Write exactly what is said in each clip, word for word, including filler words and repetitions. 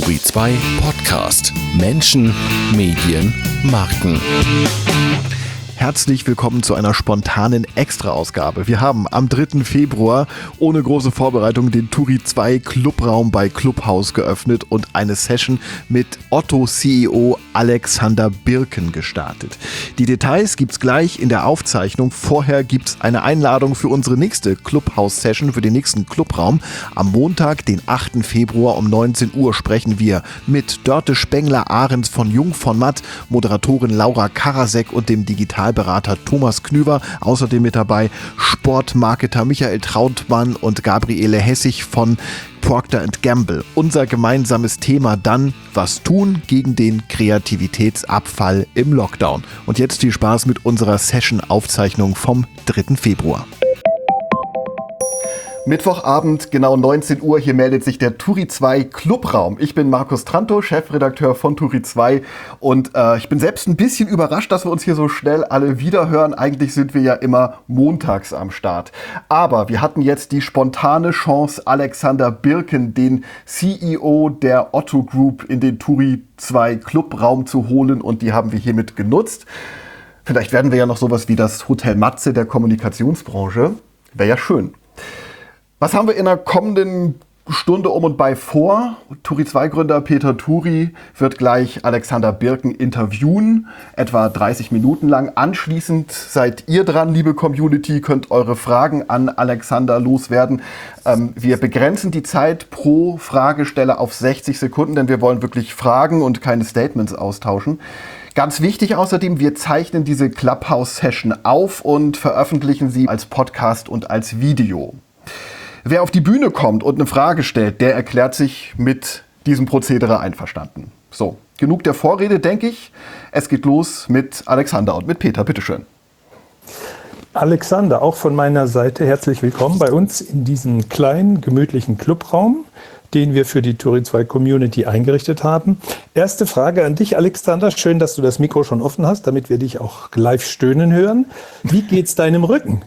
Turi zwei Podcast. Menschen, Medien, Marken. Herzlich willkommen zu einer spontanen Extra-Ausgabe. Wir haben am dritten Februar ohne große Vorbereitung den Turi zwei Clubraum bei Clubhouse geöffnet und eine Session mit Otto-C E O Alexander Birken gestartet. Die Details gibt's gleich in der Aufzeichnung. Vorher gibt's eine Einladung für unsere nächste Clubhouse-Session, für den nächsten Clubraum. Am Montag, den achten Februar um neunzehn Uhr sprechen wir mit Dörte Spengler-Ahrens von Jung von Matt, Moderatorin Laura Karasek und dem Digitalberater Thomas Knüver. Außerdem mit dabei Sportmarketer Michael Trautmann und Gabriele Hessig von Procter and Gamble. Unser gemeinsames Thema dann: Was tun gegen den Kreativitätsabfall im Lockdown? Und jetzt viel Spaß mit unserer Session-Aufzeichnung vom dritten Februar. Mittwochabend, genau neunzehn Uhr, hier meldet sich der Turi zwei Clubraum. Ich bin Markus Trantow, Chefredakteur von Turi zwei und äh, ich bin selbst ein bisschen überrascht, dass wir uns hier so schnell alle wiederhören. Eigentlich sind wir ja immer montags am Start. Aber wir hatten jetzt die spontane Chance, Alexander Birken, den C E O der Otto Group, in den Turi zwei Clubraum zu holen und die haben wir hiermit genutzt. Vielleicht werden wir ja noch sowas wie das Hotel Matze der Kommunikationsbranche. Wäre ja schön. Was haben wir in der kommenden Stunde um und bei vor? Turi zwei Gründer Peter Turi wird gleich Alexander Birken interviewen, etwa dreißig Minuten lang. Anschließend seid ihr dran, liebe Community, könnt eure Fragen an Alexander loswerden. Ähm, wir begrenzen die Zeit pro Fragesteller auf sechzig Sekunden, denn wir wollen wirklich Fragen und keine Statements austauschen. Ganz wichtig außerdem, wir zeichnen diese Clubhouse-Session auf und veröffentlichen sie als Podcast und als Video. Wer auf die Bühne kommt und eine Frage stellt, der erklärt sich mit diesem Prozedere einverstanden. So, genug der Vorrede, denke ich. Es geht los mit Alexander und mit Peter. Bitteschön. Alexander, auch von meiner Seite herzlich willkommen bei uns in diesem kleinen, gemütlichen Clubraum, den wir für die Turi zwei Community eingerichtet haben. Erste Frage an dich, Alexander. Schön, dass du das Mikro schon offen hast, damit wir dich auch live stöhnen hören. Wie geht's deinem Rücken?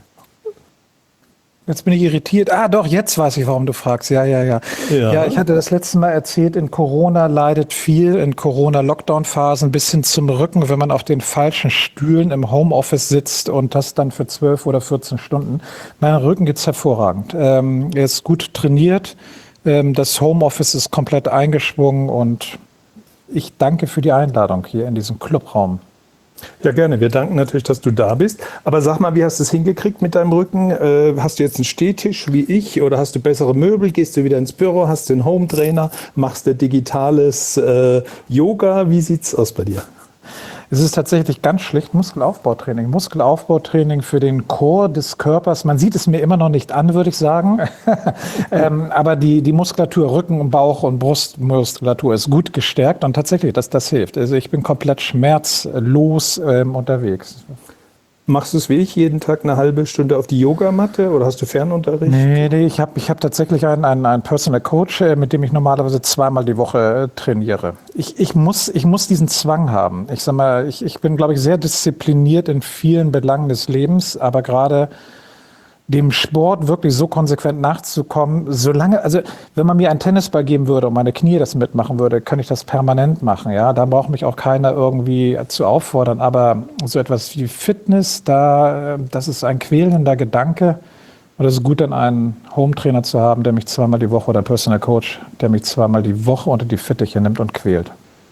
Jetzt bin ich irritiert. Ah, doch, jetzt weiß ich, warum du fragst. Ja, ja, ja. Ja, ja ich hatte das letzte Mal erzählt, in Corona leidet viel, in Corona-Lockdown-Phasen bis hin zum Rücken, wenn man auf den falschen Stühlen im Homeoffice sitzt und das dann für zwölf oder vierzehn Stunden. Mein Rücken geht's hervorragend. Ähm, er ist gut trainiert. Ähm, das Homeoffice ist komplett eingeschwungen und ich danke für die Einladung hier in diesem Clubraum. Ja, gerne. Wir danken natürlich, dass du da bist. Aber sag mal, wie hast du es hingekriegt mit deinem Rücken? Äh, hast du jetzt einen Stehtisch wie ich oder hast du bessere Möbel? Gehst du wieder ins Büro? Hast du einen Home-Trainer? Machst du digitales äh, Yoga? Wie sieht's aus bei dir? Es ist tatsächlich ganz schlicht Muskelaufbautraining. Muskelaufbautraining für den Core des Körpers. Man sieht es mir immer noch nicht an, würde ich sagen. ähm, aber die, die Muskulatur, Rücken und Bauch und Brustmuskulatur ist gut gestärkt und tatsächlich, das, das hilft. Also ich bin komplett schmerzlos ähm, unterwegs. Machst du es wie ich, jeden Tag eine halbe Stunde auf die Yogamatte oder hast du Fernunterricht? Nee, nee ich habe ich hab tatsächlich einen, einen, einen Personal Coach, mit dem ich normalerweise zweimal die Woche äh, trainiere. Ich, ich, muss, ich muss diesen Zwang haben. Ich sag mal, ich, ich bin, glaube ich, sehr diszipliniert in vielen Belangen des Lebens, aber gerade dem Sport wirklich so konsequent nachzukommen, solange, also wenn man mir einen Tennisball geben würde und meine Knie das mitmachen würde, könnte ich das permanent machen, ja, da braucht mich auch keiner irgendwie zu auffordern, aber so etwas wie Fitness, da, das ist ein quälender Gedanke und es ist gut, dann einen Home-Trainer zu haben, der mich zweimal die Woche oder einen Personal Coach, der mich zweimal die Woche unter die Fittiche nimmt und quält.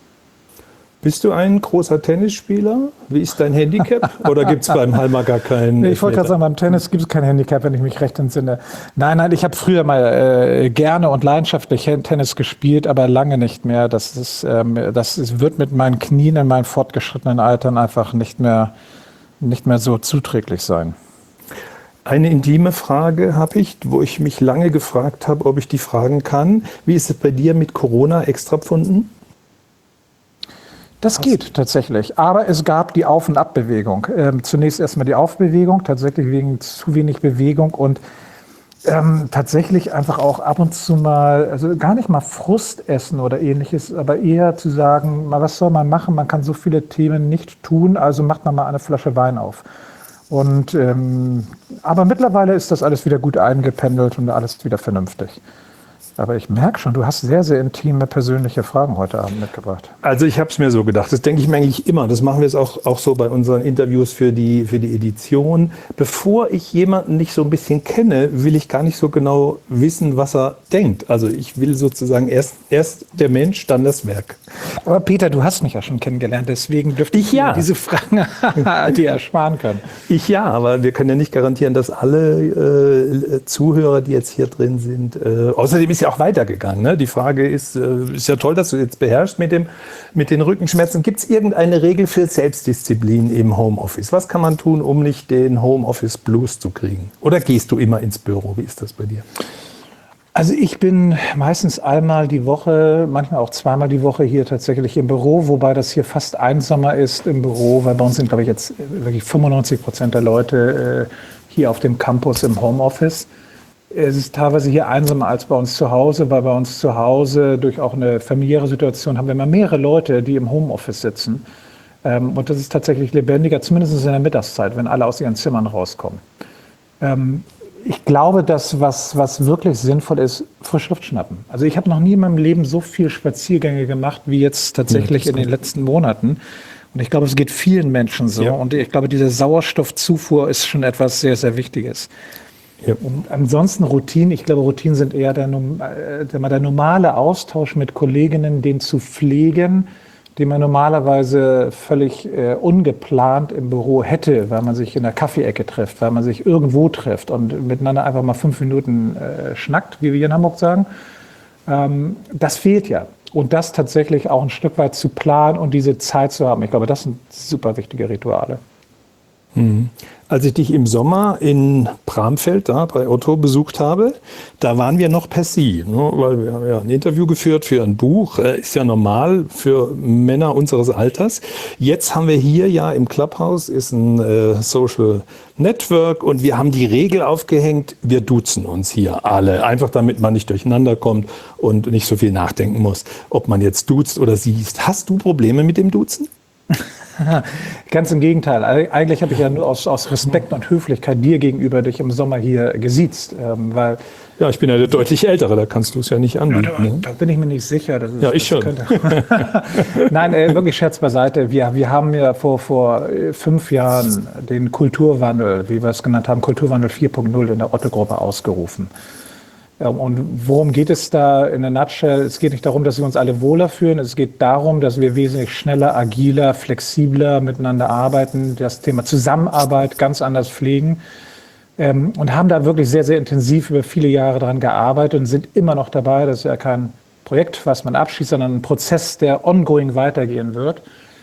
Bist du ein großer Tennisspieler? Wie ist dein Handicap? Oder gibt es beim Halma gar keinen? Nee, ich wollte gerade sagen, beim Tennis gibt es kein Handicap, wenn ich mich recht entsinne. Nein, nein, ich habe früher mal äh, gerne und leidenschaftlich Tennis gespielt, aber lange nicht mehr. Das, ist, ähm, das ist, wird mit meinen Knien in meinen fortgeschrittenen Altern einfach nicht mehr, nicht mehr so zuträglich sein. Eine intime Frage habe ich, wo ich mich lange gefragt habe, ob ich die fragen kann. Wie ist es bei dir mit Corona-Extrapfunden? Das geht tatsächlich, aber es gab die Auf- und Abbewegung. Ähm, zunächst erstmal die Aufbewegung, tatsächlich wegen zu wenig Bewegung und ähm, tatsächlich einfach auch ab und zu mal, also gar nicht mal Frust essen oder ähnliches, aber eher zu sagen, mal, was soll man machen, man kann so viele Themen nicht tun, also macht man mal eine Flasche Wein auf. Und, ähm, aber mittlerweile ist das alles wieder gut eingependelt und alles wieder vernünftig. Aber ich merke schon, du hast sehr, sehr intime persönliche Fragen heute Abend mitgebracht. Also ich habe es mir so gedacht, das denke ich mir eigentlich immer. Das machen wir jetzt auch, auch so bei unseren Interviews für die, für die Edition. Bevor ich jemanden nicht so ein bisschen kenne, will ich gar nicht so genau wissen, was er denkt. Also ich will sozusagen erst, erst der Mensch, dann das Werk. Aber Peter, du hast mich ja schon kennengelernt, deswegen dürfte ich, ich ja. diese Fragen dir ersparen können. Ich ja, aber wir können ja nicht garantieren, dass alle äh, Zuhörer, die jetzt hier drin sind, äh, außerdem ist ja auch weitergegangen. Ne? Die Frage ist, äh, ist ja toll, dass du jetzt beherrschst mit, dem, mit den Rückenschmerzen. Gibt es irgendeine Regel für Selbstdisziplin im Homeoffice? Was kann man tun, um nicht den Homeoffice-Blues zu kriegen? Oder gehst du immer ins Büro? Wie ist das bei dir? Also ich bin meistens einmal die Woche, manchmal auch zweimal die Woche hier tatsächlich im Büro, wobei das hier fast einsamer ist im Büro, weil bei uns sind, glaube ich, jetzt wirklich fünfundneunzig Prozent der Leute äh, hier auf dem Campus im Homeoffice. Es ist teilweise hier einsamer als bei uns zu Hause, weil bei uns zu Hause durch auch eine familiäre Situation haben wir immer mehrere Leute, die im Homeoffice sitzen. Ähm, und das ist tatsächlich lebendiger, zumindest in der Mittagszeit, wenn alle aus ihren Zimmern rauskommen. Ähm, ich glaube, dass was, was wirklich sinnvoll ist, frische Luft schnappen. Also ich habe noch nie in meinem Leben so viel Spaziergänge gemacht, wie jetzt tatsächlich ja, in den letzten Monaten. Und ich glaube, es geht vielen Menschen so. Ja. Und ich glaube, diese Sauerstoffzufuhr ist schon etwas sehr, sehr Wichtiges. Ja. Und ansonsten Routinen, ich glaube, Routinen sind eher der, der, der normale Austausch mit Kolleginnen, den zu pflegen, den man normalerweise völlig äh, ungeplant im Büro hätte, weil man sich in der Kaffeeecke trifft, weil man sich irgendwo trifft und miteinander einfach mal fünf Minuten äh, schnackt, wie wir hier in Hamburg sagen. Ähm, das fehlt ja. Und das tatsächlich auch ein Stück weit zu planen und diese Zeit zu haben. Ich glaube, das sind super wichtige Rituale. Mhm. Als ich dich im Sommer in Bramfeld da bei Otto besucht habe, da waren wir noch per Sie, ne? Weil wir haben ja ein Interview geführt für ein Buch, äh, ist ja normal für Männer unseres Alters. Jetzt haben wir hier ja im Clubhouse ist ein äh, Social Network und wir haben die Regel aufgehängt, wir duzen uns hier alle, einfach damit man nicht durcheinander kommt und nicht so viel nachdenken muss, ob man jetzt duzt oder siehst. Hast du Probleme mit dem Duzen? Ganz im Gegenteil. Eigentlich habe ich ja nur aus, aus Respekt und Höflichkeit dir gegenüber dich im Sommer hier gesiezt. Ähm, weil ja, ich bin ja der deutlich Ältere, da kannst du es ja nicht anbieten. Ja, da, ne? da bin ich mir nicht sicher. Dass es, ja, ich schon. Nein, äh, wirklich Scherz beiseite. Wir, wir haben ja vor, vor fünf Jahren den Kulturwandel, wie wir es genannt haben, Kulturwandel vier Punkt null in der Otto-Gruppe ausgerufen. Und worum geht es da in der Nutshell? Es geht nicht darum, dass wir uns alle wohler fühlen. Es geht darum, dass wir wesentlich schneller, agiler, flexibler miteinander arbeiten, das Thema Zusammenarbeit ganz anders pflegen und haben da wirklich sehr, sehr intensiv über viele Jahre daran gearbeitet und sind immer noch dabei. Das ist ja kein Projekt, was man abschließt, sondern ein Prozess, der ongoing weitergehen wird.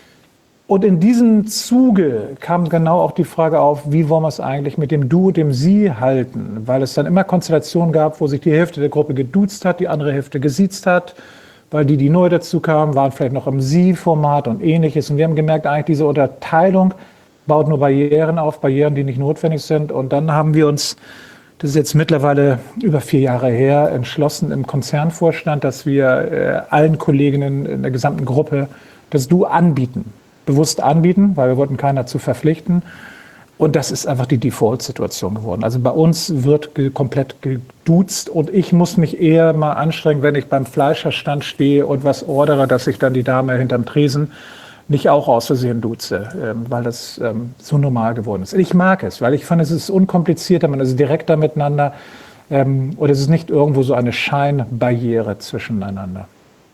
Und in diesem Zuge kam genau auch die Frage auf, wie wollen wir es eigentlich mit dem Du und dem Sie halten? Weil es dann immer Konstellationen gab, wo sich die Hälfte der Gruppe geduzt hat, die andere Hälfte gesiezt hat, weil die, die neu dazu kamen, waren vielleicht noch im Sie-Format und Ähnliches. Und wir haben gemerkt, eigentlich diese Unterteilung baut nur Barrieren auf, Barrieren, die nicht notwendig sind. Und dann haben wir uns, das ist jetzt mittlerweile über vier Jahre her, entschlossen im Konzernvorstand, dass wir äh, allen Kolleginnen in der gesamten Gruppe das Du anbieten. Bewusst anbieten, weil wir wollten keiner zu verpflichten. Und das ist einfach die Default-Situation geworden. Also bei uns wird ge- komplett geduzt und ich muss mich eher mal anstrengen, wenn ich beim Fleischerstand stehe und was ordere, dass ich dann die Dame hinterm Tresen nicht auch aus Versehen duze, ähm, weil das ähm, so normal geworden ist. Ich mag es, weil ich fand, es ist unkomplizierter, man ist direkter miteinander ähm, und es ist nicht irgendwo so eine Scheinbarriere zwischeneinander.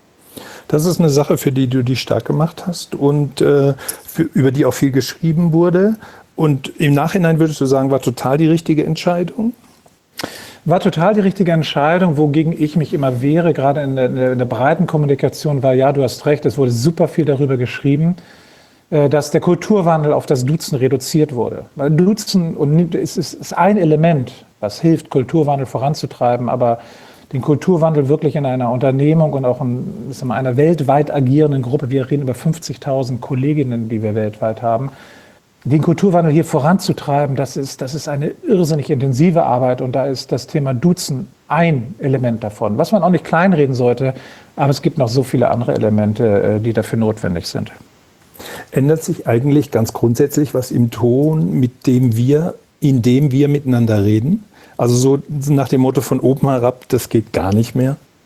Das ist eine Sache, für die du dich stark gemacht hast und äh, für, über die auch viel geschrieben wurde. Und im Nachhinein würdest du sagen, war total die richtige Entscheidung? War total die richtige Entscheidung, wogegen ich mich immer wehre, gerade in der, in der breiten Kommunikation, weil ja, du hast recht, es wurde super viel darüber geschrieben, äh, dass der Kulturwandel auf das Duzen reduziert wurde. Weil Duzen und ist, ist, ist ein Element, was hilft, Kulturwandel voranzutreiben, aber den Kulturwandel wirklich in einer Unternehmung und auch in sagen wir, einer weltweit agierenden Gruppe, wir reden über fünfzigtausend Kolleginnen, die wir weltweit haben, den Kulturwandel hier voranzutreiben, das ist, das ist eine irrsinnig intensive Arbeit und da ist das Thema Duzen ein Element davon, was man auch nicht kleinreden sollte, aber es gibt noch so viele andere Elemente, die dafür notwendig sind. Ändert sich eigentlich ganz grundsätzlich was im Ton, mit dem wir, in dem wir miteinander reden? Also so nach dem Motto von oben herab, das geht gar nicht mehr?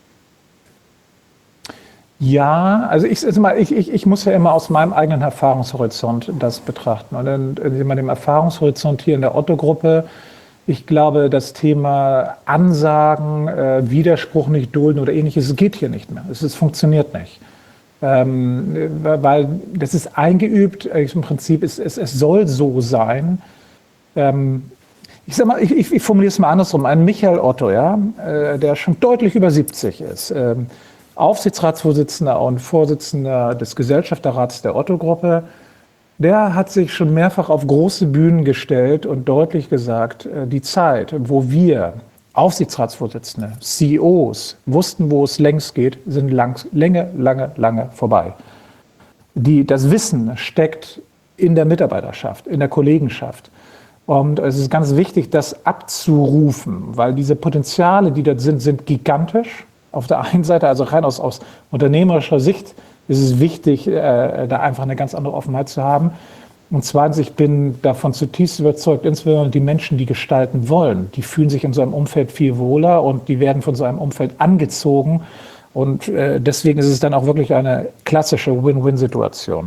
Ja, also ich, also mal, ich, ich, ich muss ja immer aus meinem eigenen Erfahrungshorizont das betrachten. Und dann in dem Erfahrungshorizont hier in der Otto-Gruppe, ich glaube, das Thema Ansagen, äh, Widerspruch nicht dulden oder ähnliches, es geht hier nicht mehr. Es, es funktioniert nicht. Ähm, weil das ist eingeübt, im Prinzip, es, es, es soll so sein. Ähm, ich sag mal, ich, ich, ich formuliere es mal andersrum. Ein Michael Otto, ja, äh, der schon deutlich über siebzig ist, ähm, Aufsichtsratsvorsitzender und Vorsitzender des Gesellschafterrats der Otto-Gruppe, der hat sich schon mehrfach auf große Bühnen gestellt und deutlich gesagt, die Zeit, wo wir Aufsichtsratsvorsitzende, C E Os wussten, wo es längst geht, sind lang, lange, lange, lange vorbei. Die, das Wissen steckt in der Mitarbeiterschaft, in der Kollegenschaft. Und es ist ganz wichtig, das abzurufen, weil diese Potenziale, die dort sind, sind gigantisch. Auf der einen Seite, also rein aus, aus unternehmerischer Sicht, ist es wichtig, äh, da einfach eine ganz andere Offenheit zu haben. Und zweitens, ich bin davon zutiefst überzeugt, insbesondere die Menschen, die gestalten wollen, die fühlen sich in so einem Umfeld viel wohler und die werden von so einem Umfeld angezogen. Und äh, deswegen ist es dann auch wirklich eine klassische Win-Win-Situation.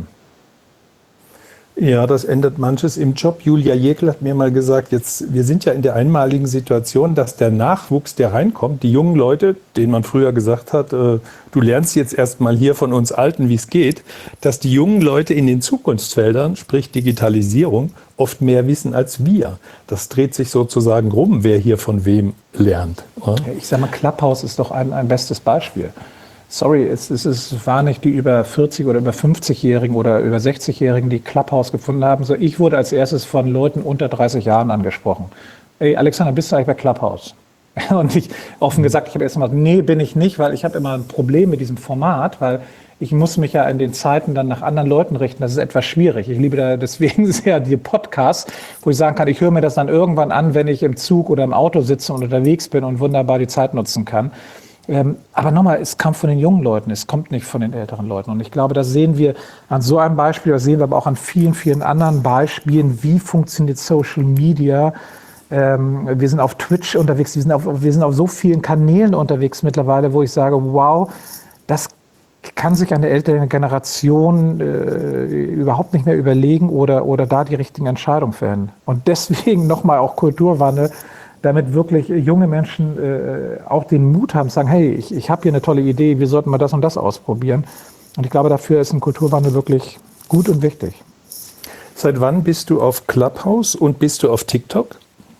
Ja, das ändert manches im Job. Julia Jäkel hat mir mal gesagt, jetzt, wir sind ja in der einmaligen Situation, dass der Nachwuchs, der reinkommt, die jungen Leute, denen man früher gesagt hat, äh, du lernst jetzt erst mal hier von uns Alten, wie es geht, dass die jungen Leute in den Zukunftsfeldern, sprich Digitalisierung, oft mehr wissen als wir. Das dreht sich sozusagen rum, wer hier von wem lernt. Ja? Ich sage mal, Clubhouse ist doch ein, ein bestes Beispiel. Sorry, es, es, es war nicht die über vierzig- oder über fünfzigjährigen oder über sechzigjährigen, die Clubhouse gefunden haben. So, ich wurde als erstes von Leuten unter dreißig Jahren angesprochen. Ey, Alexander, bist du eigentlich bei Clubhouse? Und ich offen gesagt, ich habe erst mal gesagt, nee, bin ich nicht, weil ich habe immer ein Problem mit diesem Format, weil ich muss mich ja in den Zeiten dann nach anderen Leuten richten. Das ist etwas schwierig. Ich liebe da deswegen sehr die Podcasts, wo ich sagen kann, ich höre mir das dann irgendwann an, wenn ich im Zug oder im Auto sitze und unterwegs bin und wunderbar die Zeit nutzen kann. Ähm, aber nochmal, es kam von den jungen Leuten, es kommt nicht von den älteren Leuten. Und ich glaube, das sehen wir an so einem Beispiel, das sehen wir aber auch an vielen, vielen anderen Beispielen, wie funktioniert Social Media. Ähm, wir sind auf Twitch unterwegs, wir sind auf, wir sind auf so vielen Kanälen unterwegs mittlerweile, wo ich sage, wow, das kann sich eine ältere Generation äh, überhaupt nicht mehr überlegen oder, oder da die richtigen Entscheidungen fällen. Und deswegen nochmal auch Kulturwandel, damit wirklich junge Menschen äh, auch den Mut haben, zu sagen, hey, ich, ich habe hier eine tolle Idee, wir sollten mal das und das ausprobieren. Und ich glaube, dafür ist ein Kulturwandel wirklich gut und wichtig. Seit wann bist du auf Clubhouse und bist du auf TikTok?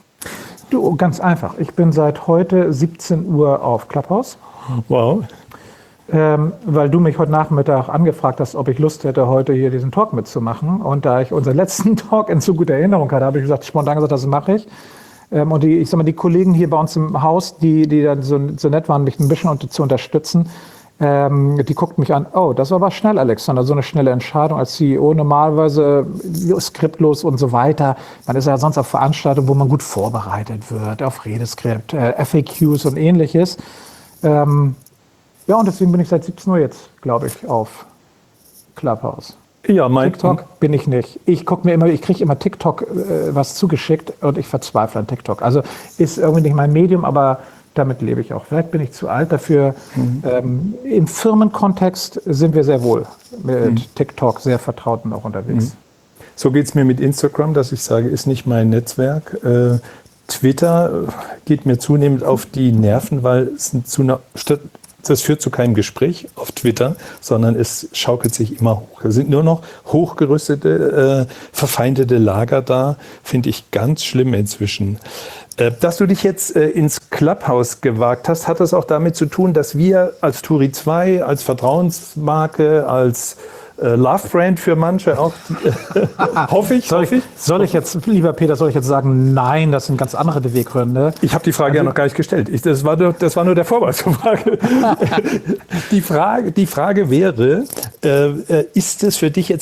Du, ganz einfach. Ich bin seit heute siebzehn Uhr auf Clubhouse. Wow. Ähm, weil du mich heute Nachmittag angefragt hast, ob ich Lust hätte, heute hier diesen Talk mitzumachen. Und da ich unseren letzten Talk in so guter Erinnerung hatte, habe ich gesagt, spontan gesagt, das mache ich. Ähm, und die, ich sag mal, die Kollegen hier bei uns im Haus, die, die dann so, so nett waren, mich ein bisschen unter, zu unterstützen, ähm, die guckten mich an, oh, das war aber schnell, Alexander, so eine schnelle Entscheidung als C E O, normalerweise skriptlos und so weiter. Man ist ja sonst auf Veranstaltungen, wo man gut vorbereitet wird, auf Redeskript, äh, F A Qs und ähnliches. Ähm, ja, und deswegen bin ich seit siebzehn Uhr jetzt, glaube ich, auf Clubhouse. Ja, mein TikTok bin ich nicht. Ich gucke mir immer, ich kriege immer TikTok äh, was zugeschickt und ich verzweifle an TikTok. Also ist irgendwie nicht mein Medium, aber damit lebe ich auch. Vielleicht bin ich zu alt dafür. Mhm. Ähm, im Firmenkontext sind wir sehr wohl mit mhm. TikTok sehr vertraut und auch unterwegs. Mhm. So geht es mir mit Instagram, dass ich sage, ist nicht mein Netzwerk. Äh, Twitter geht mir zunehmend auf die Nerven, weil es zu einer Stadt Das führt zu keinem Gespräch auf Twitter, sondern es schaukelt sich immer hoch. Es sind nur noch hochgerüstete, äh, verfeindete Lager da, finde ich ganz schlimm inzwischen. Äh, dass du dich jetzt äh, ins Clubhouse gewagt hast, hat das auch damit zu tun, dass wir als Turi zwei, als Vertrauensmarke, als äh, Love-Brand für manche auch, äh, hoffe ich, soll ich. Soll ich jetzt, lieber Peter, soll ich jetzt sagen, nein, das sind ganz andere Beweggründe? Ich habe die Frage also, ja noch gar nicht gestellt. Ich, das, war nur, das war nur der Vorwand zur Frage. die, Frage die Frage wäre, äh, ist es für dich jetzt auch ein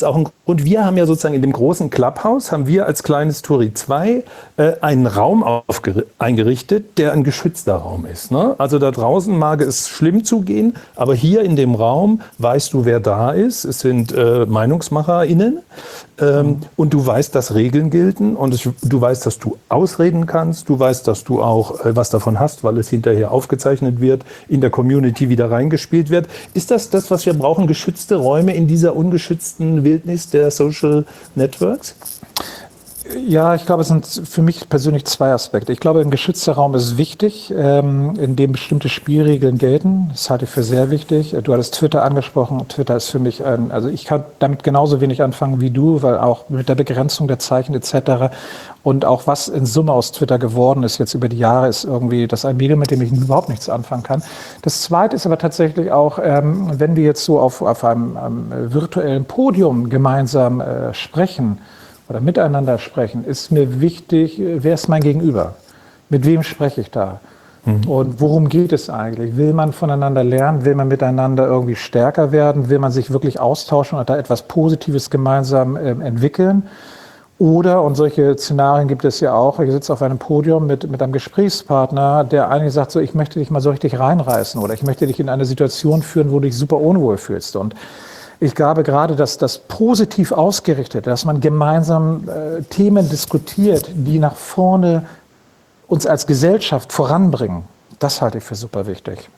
Und wir haben ja sozusagen in dem großen Clubhouse, haben wir als kleines Turi zwei äh, einen Raum eingerichtet, der ein geschützter Raum ist. Ne? Also da draußen mag es schlimm zugehen, aber hier in dem Raum weißt du, wer da ist. Es sind äh, MeinungsmacherInnen ähm, mhm. und du weißt, dass Regeln gelten und es, du weißt, dass du ausreden kannst. Du weißt, dass du auch äh, was davon hast, weil es hinterher aufgezeichnet wird, in der Community wieder reingespielt wird. Ist das das, was wir brauchen, geschützte Räume in dieser ungeschützten Wildnis der Social Networks? Ja, ich glaube, es sind für mich persönlich zwei Aspekte. Ich glaube, ein geschützter Raum ist wichtig, ähm, in dem bestimmte Spielregeln gelten. Das halte ich für sehr wichtig. Du hattest Twitter angesprochen. Twitter ist für mich ein, also ich kann damit genauso wenig anfangen wie du, weil auch mit der Begrenzung der Zeichen et cetera und auch was in Summe aus Twitter geworden ist jetzt über die Jahre, ist irgendwie das ein Medium, mit dem ich überhaupt nichts anfangen kann. Das Zweite ist aber tatsächlich auch, ähm, wenn wir jetzt so auf, auf einem, einem virtuellen Podium gemeinsam äh, sprechen, oder miteinander sprechen, ist mir wichtig, wer ist mein Gegenüber? Mit wem spreche ich da? Mhm. Und worum geht es eigentlich? Will man voneinander lernen? Will man miteinander irgendwie stärker werden? Will man sich wirklich austauschen und da etwas Positives gemeinsam äh, entwickeln? Oder, und solche Szenarien gibt es ja auch, ich sitze auf einem Podium mit, mit einem Gesprächspartner, der eigentlich sagt, so, ich möchte dich mal so richtig reinreißen oder ich möchte dich in eine Situation führen, wo du dich super unwohl fühlst. Und ich glaube gerade, dass das positiv ausgerichtet, dass man gemeinsam äh, Themen diskutiert, die nach vorne uns als Gesellschaft voranbringen, das halte ich für super wichtig.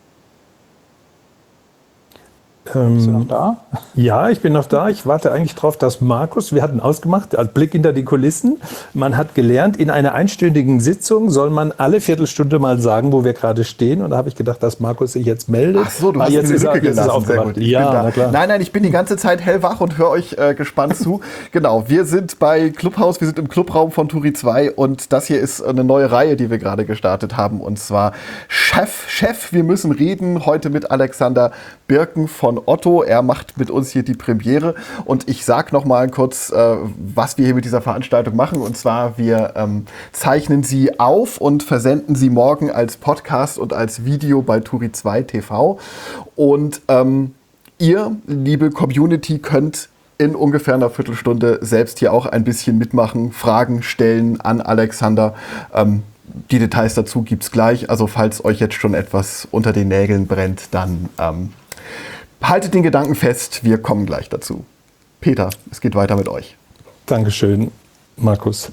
Ähm, Bist du noch da? Ja, ich bin noch da. Ich warte eigentlich drauf, dass Markus, wir hatten ausgemacht, als Blick hinter die Kulissen, man hat gelernt, in einer einstündigen Sitzung soll man alle Viertelstunde mal sagen, wo wir gerade stehen. Und da habe ich gedacht, dass Markus sich jetzt meldet. Ach so, du ah, hast jetzt eine Lücke ist er, gelassen. Sehr gut. Ich ja, bin da. na klar. Nein, nein, ich bin die ganze Zeit hellwach und höre euch äh, gespannt zu. Genau, wir sind bei Clubhouse, wir sind im Clubraum von Turi zwei und das hier ist eine neue Reihe, die wir gerade gestartet haben. Und zwar Chef, Chef, wir müssen reden. Heute mit Alexander Birken von Otto. Er macht mit uns hier die Premiere und ich sage noch mal kurz, äh, was wir hier mit dieser Veranstaltung machen. Und zwar, wir ähm, zeichnen sie auf und versenden sie morgen als Podcast und als Video bei Turi zwei T V. Und ähm, ihr, liebe Community, könnt in ungefähr einer Viertelstunde selbst hier auch ein bisschen mitmachen, Fragen stellen an Alexander. Ähm, die Details dazu gibt's gleich. Also falls euch jetzt schon etwas unter den Nägeln brennt, dann ähm, haltet den Gedanken fest, wir kommen gleich dazu. Peter, es geht weiter mit euch. Dankeschön, Markus.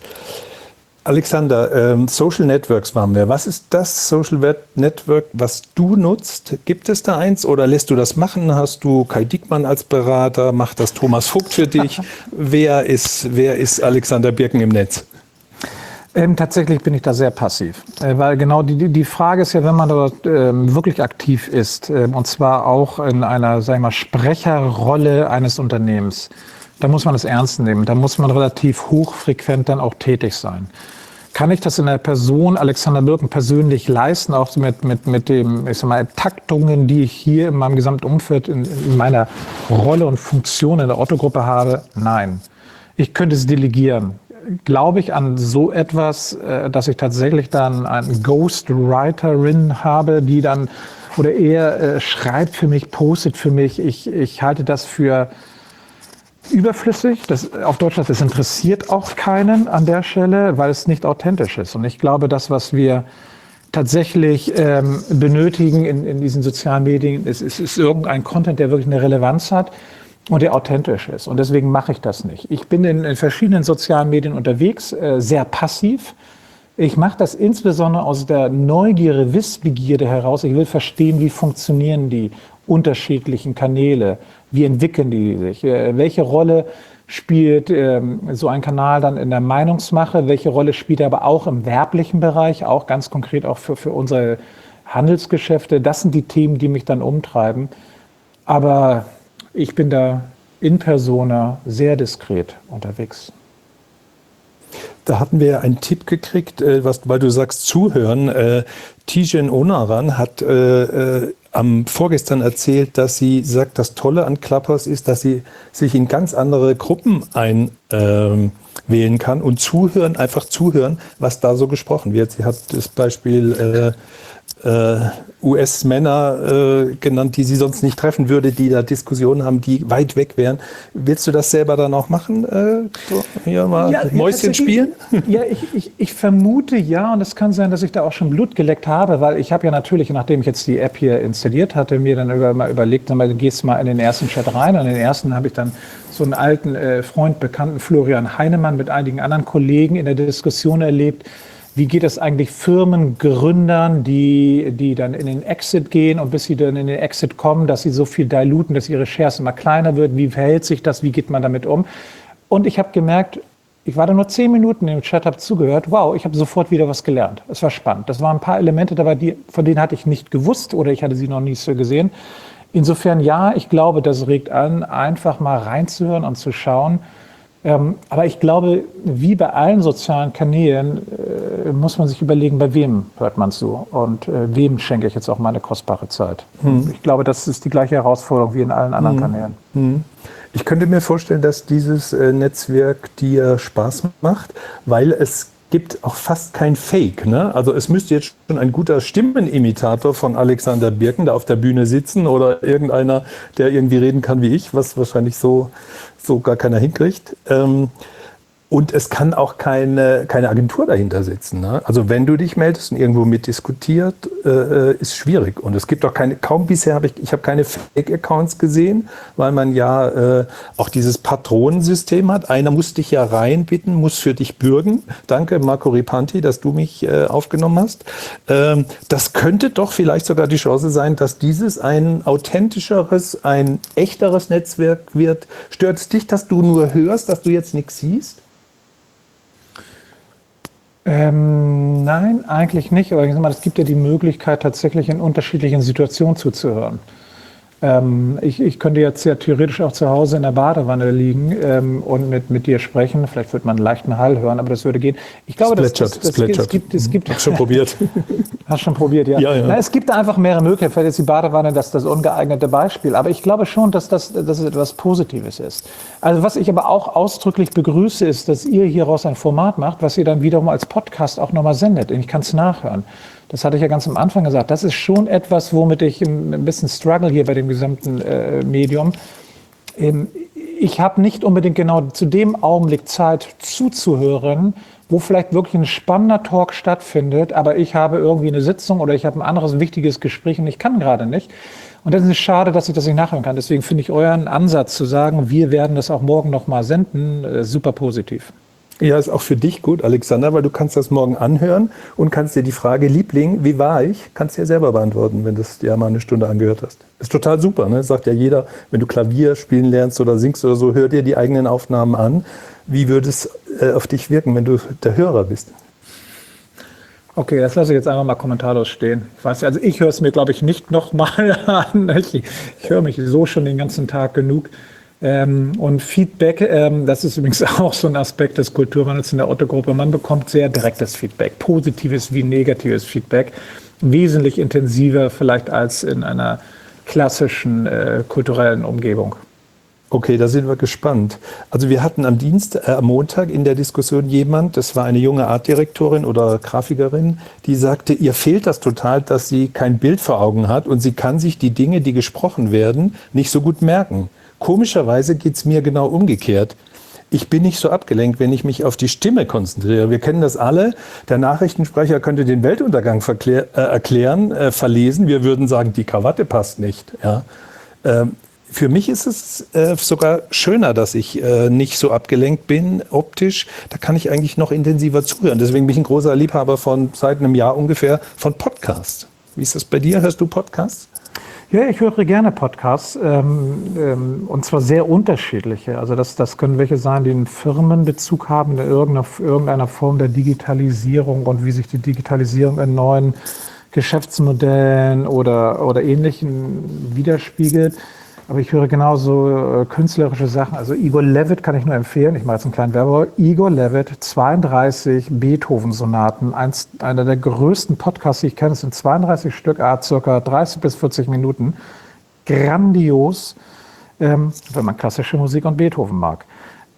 Alexander, ähm, Social Networks waren wir. Was ist das Social Network, was du nutzt? Gibt es da eins oder lässt du das machen? Hast du Kai Diekmann als Berater? Macht das Thomas Vogt für dich? wer ist, wer ist Alexander Birken im Netz? Ähm, tatsächlich bin ich da sehr passiv, äh, weil genau die, die Frage ist ja, wenn man dort ähm, wirklich aktiv ist, äh, und zwar auch in einer, sag ich mal, Sprecherrolle eines Unternehmens, da muss man es ernst nehmen, da muss man relativ hochfrequent dann auch tätig sein. Kann ich das in der Person Alexander Birken persönlich leisten, auch mit, mit, mit dem, ich sag mal, Taktungen, die ich hier in meinem gesamten Umfeld, in, in meiner Rolle und Funktion in der Otto-Gruppe habe? Nein. Ich könnte es delegieren. Glaube ich an so etwas, dass ich tatsächlich dann eine Ghostwriterin habe, die dann oder eher äh, schreibt für mich, postet für mich. Ich, ich halte das für überflüssig. Das, auf Deutsch, das interessiert auch keinen an der Stelle, weil es nicht authentisch ist. Und ich glaube, das, was wir tatsächlich ähm, benötigen in, in diesen sozialen Medien, ist, ist, ist irgendein Content, der wirklich eine Relevanz hat und der authentisch ist. Und deswegen mache ich das nicht. Ich bin in, in verschiedenen sozialen Medien unterwegs, äh, sehr passiv. Ich mache das insbesondere aus der Neugierde, Wissbegierde heraus. Ich will verstehen, wie funktionieren die unterschiedlichen Kanäle, wie entwickeln die sich, äh, welche Rolle spielt ähm, so ein Kanal dann in der Meinungsmache, welche Rolle spielt er aber auch im werblichen Bereich, auch ganz konkret auch für, für unsere Handelsgeschäfte. Das sind die Themen, die mich dann umtreiben. Aber ich bin da in persona sehr diskret unterwegs. Da hatten wir einen Tipp gekriegt, äh, was, weil du sagst zuhören. Äh, Tijen Onaran hat äh, äh, am vorgestern erzählt, dass sie sagt, das Tolle an Clubhouse ist, dass sie sich in ganz andere Gruppen einwählen äh, kann und zuhören, einfach zuhören, was da so gesprochen wird. Sie hat das Beispiel äh, äh, U S-Männer äh, genannt, die sie sonst nicht treffen würde, die da Diskussionen haben, die weit weg wären. Willst du das selber dann auch machen? Äh, so, hier mal Ja, Mäuschen spielen? Ja, ich, ich, ich vermute ja, und es kann sein, dass ich da auch schon Blut geleckt habe, weil ich habe ja natürlich, nachdem ich jetzt die App hier installiert hatte, mir dann über, mal überlegt, dann mal, du gehst mal in den ersten Chat rein. Und in den ersten habe ich dann so einen alten äh, Freund, Bekannten, Florian Heinemann, mit einigen anderen Kollegen in der Diskussion erlebt. Wie geht es eigentlich Firmengründern, die, die dann in den Exit gehen und bis sie dann in den Exit kommen, dass sie so viel diluten, dass ihre Shares immer kleiner wird? Wie verhält sich das? Wie geht man damit um? Und ich habe gemerkt, ich war da nur zehn Minuten im Chat, habe zugehört. Wow, ich habe sofort wieder was gelernt. Es war spannend. Das waren ein paar Elemente dabei, die, von denen hatte ich nicht gewusst oder ich hatte sie noch nie so gesehen. Insofern ja, ich glaube, das regt an, einfach mal reinzuhören und zu schauen. Ähm, aber ich glaube, wie bei allen sozialen Kanälen äh, muss man sich überlegen, bei wem hört man zu und äh, wem schenke ich jetzt auch meine kostbare Zeit. Hm. Ich glaube, das ist die gleiche Herausforderung wie in allen anderen hm. Kanälen. Hm. Ich könnte mir vorstellen, dass dieses äh, Netzwerk dir Spaß macht, weil es gibt auch fast kein Fake. Ne? Also es müsste jetzt schon ein guter Stimmenimitator von Alexander Birken da auf der Bühne sitzen oder irgendeiner, der irgendwie reden kann wie ich, was wahrscheinlich so, so gar keiner hinkriegt. Ähm, Und es kann auch keine, keine Agentur dahinter sitzen. Ne? Also wenn du dich meldest und irgendwo mitdiskutiert, äh, ist schwierig. Und es gibt auch keine, kaum bisher habe ich, ich habe keine Fake-Accounts gesehen, weil man ja äh, auch dieses Patronensystem hat. Einer muss dich ja reinbitten, muss für dich bürgen. Danke, Marco Ripanti, dass du mich äh, aufgenommen hast. Ähm, das könnte doch vielleicht sogar die Chance sein, dass dieses ein authentischeres, ein echteres Netzwerk wird. Stört es dich, dass du nur hörst, dass du jetzt nichts siehst? Ähm, nein, eigentlich nicht. Aber ich sag mal, es gibt ja die Möglichkeit, tatsächlich in unterschiedlichen Situationen zuzuhören. Ähm, ich, ich könnte jetzt ja theoretisch auch zu Hause in der Badewanne liegen ähm, und mit, mit dir sprechen. Vielleicht würde man einen leichten Hall hören, aber das würde gehen. Ich glaube, das das, das, das, das es gibt, es gibt. Hast schon probiert? Hast schon probiert, ja. ja, ja. Na, es gibt da einfach mehrere Möglichkeiten. Vielleicht ist die Badewanne das, das ungeeignete Beispiel. Aber ich glaube schon, dass das, dass es etwas Positives ist. Also was ich aber auch ausdrücklich begrüße, ist, dass ihr hieraus ein Format macht, was ihr dann wiederum als Podcast auch nochmal sendet. Und ich kann es nachhören. Das hatte ich ja ganz am Anfang gesagt. Das ist schon etwas, womit ich ein bisschen struggle hier bei dem gesamten äh, Medium. Ähm, ich habe nicht unbedingt genau zu dem Augenblick Zeit zuzuhören, wo vielleicht wirklich ein spannender Talk stattfindet, aber ich habe irgendwie eine Sitzung oder ich habe ein anderes wichtiges Gespräch und ich kann gerade nicht. Und das ist schade, dass ich das nicht nachhören kann. Deswegen finde ich euren Ansatz zu sagen, wir werden das auch morgen nochmal senden, äh, super positiv. Ja, ist auch für dich gut, Alexander, weil du kannst das morgen anhören und kannst dir die Frage, Liebling, wie war ich, kannst dir selber beantworten, wenn du es dir mal eine Stunde angehört hast. Ist total super, ne? Sagt ja jeder, wenn du Klavier spielen lernst oder singst oder so, hör dir die eigenen Aufnahmen an. Wie würde es äh, auf dich wirken, wenn du der Hörer bist? Okay, das lasse ich jetzt einfach mal kommentarlos stehen. Ich weiß, also ich höre es mir, glaube ich, nicht nochmal an. Ich, ich höre mich so schon den ganzen Tag genug. Ähm, und Feedback, ähm, das ist übrigens auch so ein Aspekt des Kulturwandels in der Otto-Gruppe. Man bekommt sehr direktes Feedback, positives wie negatives Feedback, wesentlich intensiver vielleicht als in einer klassischen äh, kulturellen Umgebung. Okay, da sind wir gespannt. Also wir hatten am Dienst, äh, am Montag in der Diskussion jemand, das war eine junge Artdirektorin oder Grafikerin, die sagte, ihr fehlt das total, dass sie kein Bild vor Augen hat und sie kann sich die Dinge, die gesprochen werden, nicht so gut merken. Komischerweise geht's mir genau umgekehrt. Ich bin nicht so abgelenkt, wenn ich mich auf die Stimme konzentriere. Wir kennen das alle. Der Nachrichtensprecher könnte den Weltuntergang verklär, äh, erklären, äh, verlesen. Wir würden sagen, die Krawatte passt nicht. Ja. Ähm, für mich ist es äh, sogar schöner, dass ich äh, nicht so abgelenkt bin optisch. Da kann ich eigentlich noch intensiver zuhören. Deswegen bin ich ein großer Liebhaber von seit einem Jahr ungefähr von Podcasts. Wie ist das bei dir? Hörst du Podcasts? Ja, ich höre gerne Podcasts ähm, ähm, und zwar sehr unterschiedliche. Also das, das können welche sein, die einen Firmenbezug haben in irgendeiner, irgendeiner Form der Digitalisierung und wie sich die Digitalisierung in neuen Geschäftsmodellen oder, oder Ähnlichem widerspiegelt. Aber ich höre genauso äh, künstlerische Sachen. Also Igor Levit kann ich nur empfehlen. Ich mache jetzt einen kleinen Werbeblock. Igor Levit, zweiunddreißig Beethoven-Sonaten. Eins, einer der größten Podcasts, die ich kenne. Es sind zweiunddreißig Stück, ah, circa dreißig bis vierzig Minuten. Grandios, ähm, wenn man klassische Musik und Beethoven mag.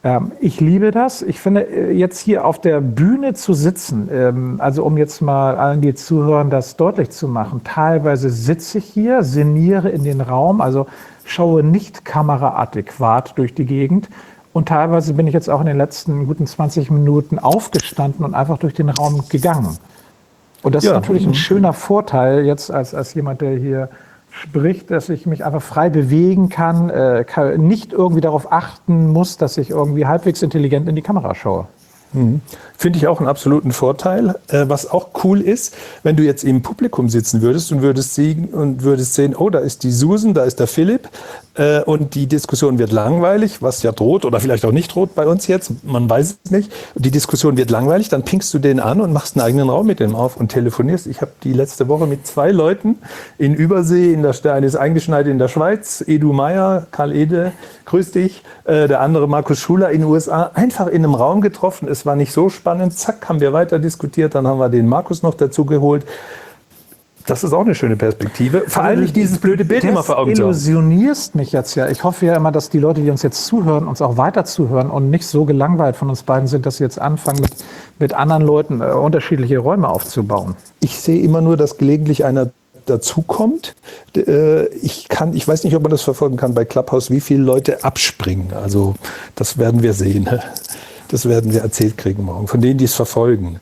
Ähm, ich liebe das. Ich finde, äh, jetzt hier auf der Bühne zu sitzen, ähm, also um jetzt mal allen, die zuhören, das deutlich zu machen. Teilweise sitze ich hier, sinniere in den Raum, also schaue nicht kameraadäquat durch die Gegend. Und teilweise bin ich jetzt auch in den letzten guten zwanzig Minuten aufgestanden und einfach durch den Raum gegangen. Und das ja. ist natürlich ein schöner Vorteil jetzt als, als jemand, der hier spricht, dass ich mich einfach frei bewegen kann, äh, kann, nicht irgendwie darauf achten muss, dass ich irgendwie halbwegs intelligent in die Kamera schaue. Mhm. Finde ich auch einen absoluten Vorteil. Äh, was auch cool ist, wenn du jetzt im Publikum sitzen würdest und würdest sehen, und würdest sehen, oh, da ist die Susan, da ist der Philipp äh, und die Diskussion wird langweilig, was ja droht oder vielleicht auch nicht droht bei uns jetzt, man weiß es nicht. Die Diskussion wird langweilig, dann pingst du den an und machst einen eigenen Raum mit dem auf und telefonierst. Ich habe die letzte Woche mit zwei Leuten in Übersee, in der, der eine ist eingeschneit in der Schweiz, Edu Meyer, Karl Ede, grüß dich, äh, der andere Markus Schuler in den U S A, einfach in einem Raum getroffen. Es war nicht so spannend. Zack, haben wir weiter diskutiert. Dann haben wir den Markus noch dazu geholt. Das ist auch eine schöne Perspektive. Vor allem nicht dieses blöde Bild immer vor Augen zu haben. Du illusionierst mich jetzt ja. Ich hoffe ja immer, dass die Leute, die uns jetzt zuhören, uns auch weiter zuhören und nicht so gelangweilt von uns beiden sind, dass sie jetzt anfangen, mit, mit anderen Leuten äh, unterschiedliche Räume aufzubauen. Ich sehe immer nur, dass gelegentlich einer dazukommt. Ich kann, ich weiß nicht, ob man das verfolgen kann bei Clubhouse, wie viele Leute abspringen. Also das werden wir sehen. Das werden wir erzählt kriegen morgen, von denen, die es verfolgen.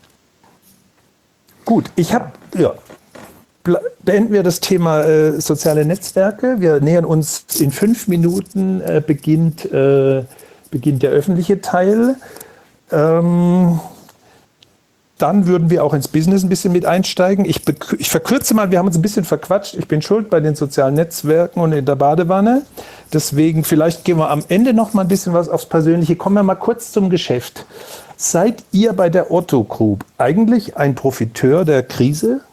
Gut, ich habe, ja, beenden wir das Thema äh, soziale Netzwerke. Wir nähern uns in fünf Minuten, äh, beginnt, äh, beginnt der öffentliche Teil. Ähm, Dann würden wir auch ins Business ein bisschen mit einsteigen. Ich, ich verkürze mal, wir haben uns ein bisschen verquatscht. Ich bin schuld bei den sozialen Netzwerken und in der Badewanne. Deswegen, vielleicht gehen wir am Ende noch mal ein bisschen was aufs Persönliche. Kommen wir mal kurz zum Geschäft. Seid ihr bei der Otto Group eigentlich ein Profiteur der Krise?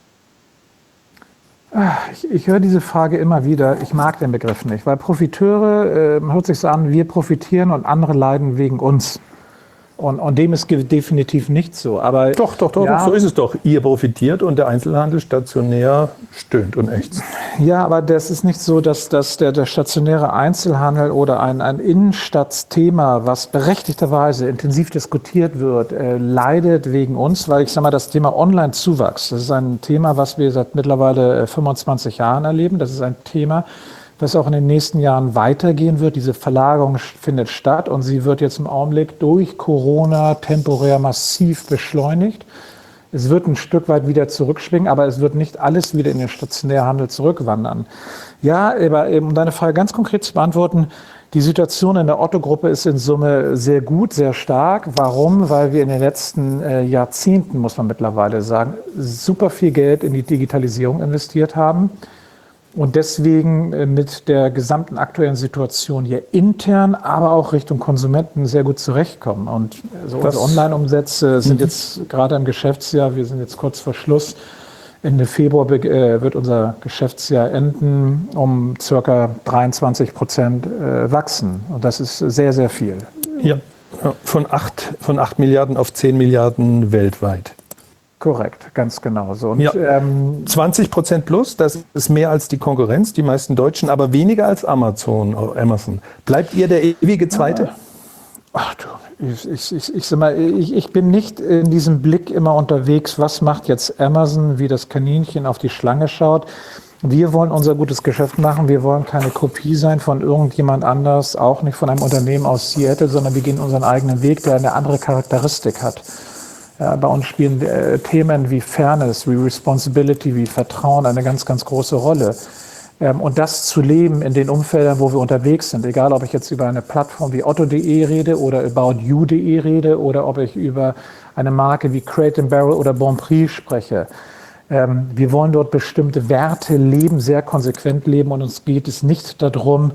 Ich, ich höre diese Frage immer wieder. Ich mag den Begriff nicht, weil Profiteure, äh, hört sich so an, wir profitieren und andere leiden wegen uns. Und, und dem ist definitiv nicht so. Aber doch, doch, doch, ja, so ist es doch. Ihr profitiert und der Einzelhandel stationär stöhnt und ächzt. Ja, aber das ist nicht so, dass, dass der, der stationäre Einzelhandel oder ein, ein Innenstadtsthema, was berechtigterweise intensiv diskutiert wird, äh, leidet wegen uns. Weil ich sage mal, das Thema Online-Zuwachs, das ist ein Thema, was wir seit mittlerweile fünfundzwanzig Jahren erleben. Das ist ein Thema, was auch in den nächsten Jahren weitergehen wird. Diese Verlagerung findet statt und sie wird jetzt im Augenblick durch Corona temporär massiv beschleunigt. Es wird ein Stück weit wieder zurückschwingen, aber es wird nicht alles wieder in den Stationärhandel zurückwandern. Ja, aber um deine Frage ganz konkret zu beantworten, die Situation in der Otto-Gruppe ist in Summe sehr gut, sehr stark. Warum? Weil wir in den letzten äh, Jahrzehnten, muss man mittlerweile sagen, super viel Geld in die Digitalisierung investiert haben. Und deswegen mit der gesamten aktuellen Situation hier intern, aber auch Richtung Konsumenten sehr gut zurechtkommen. Und also unsere Online-Umsätze sind jetzt gerade im Geschäftsjahr, wir sind jetzt kurz vor Schluss, Ende Februar äh, wird unser Geschäftsjahr enden, um circa dreiundzwanzig Prozent äh, wachsen. Und das ist sehr, sehr viel. Ja, von acht, von acht Milliarden auf zehn Milliarden weltweit. Korrekt, ganz genau so. Und, ja, ähm, zwanzig Prozent plus, das ist mehr als die Konkurrenz, die meisten Deutschen, aber weniger als Amazon. Amazon. Bleibt ihr der ewige Zweite? Ach du, ich, ich, ich, ich, sag mal, ich, ich bin nicht in diesem Blick immer unterwegs, was macht jetzt Amazon, wie das Kaninchen auf die Schlange schaut. Wir wollen unser gutes Geschäft machen, wir wollen keine Kopie sein von irgendjemand anders, auch nicht von einem Unternehmen aus Seattle, sondern wir gehen unseren eigenen Weg, der eine andere Charakteristik hat. Ja, bei uns spielen äh, Themen wie Fairness, wie Responsibility, wie Vertrauen eine ganz, ganz große Rolle. Ähm, und das zu leben in den Umfeldern, wo wir unterwegs sind, egal ob ich jetzt über eine Plattform wie otto punkt de rede oder about you punkt de rede oder ob ich über eine Marke wie Crate and Barrel oder Bonprix spreche. Ähm, wir wollen dort bestimmte Werte leben, sehr konsequent leben und uns geht es nicht darum,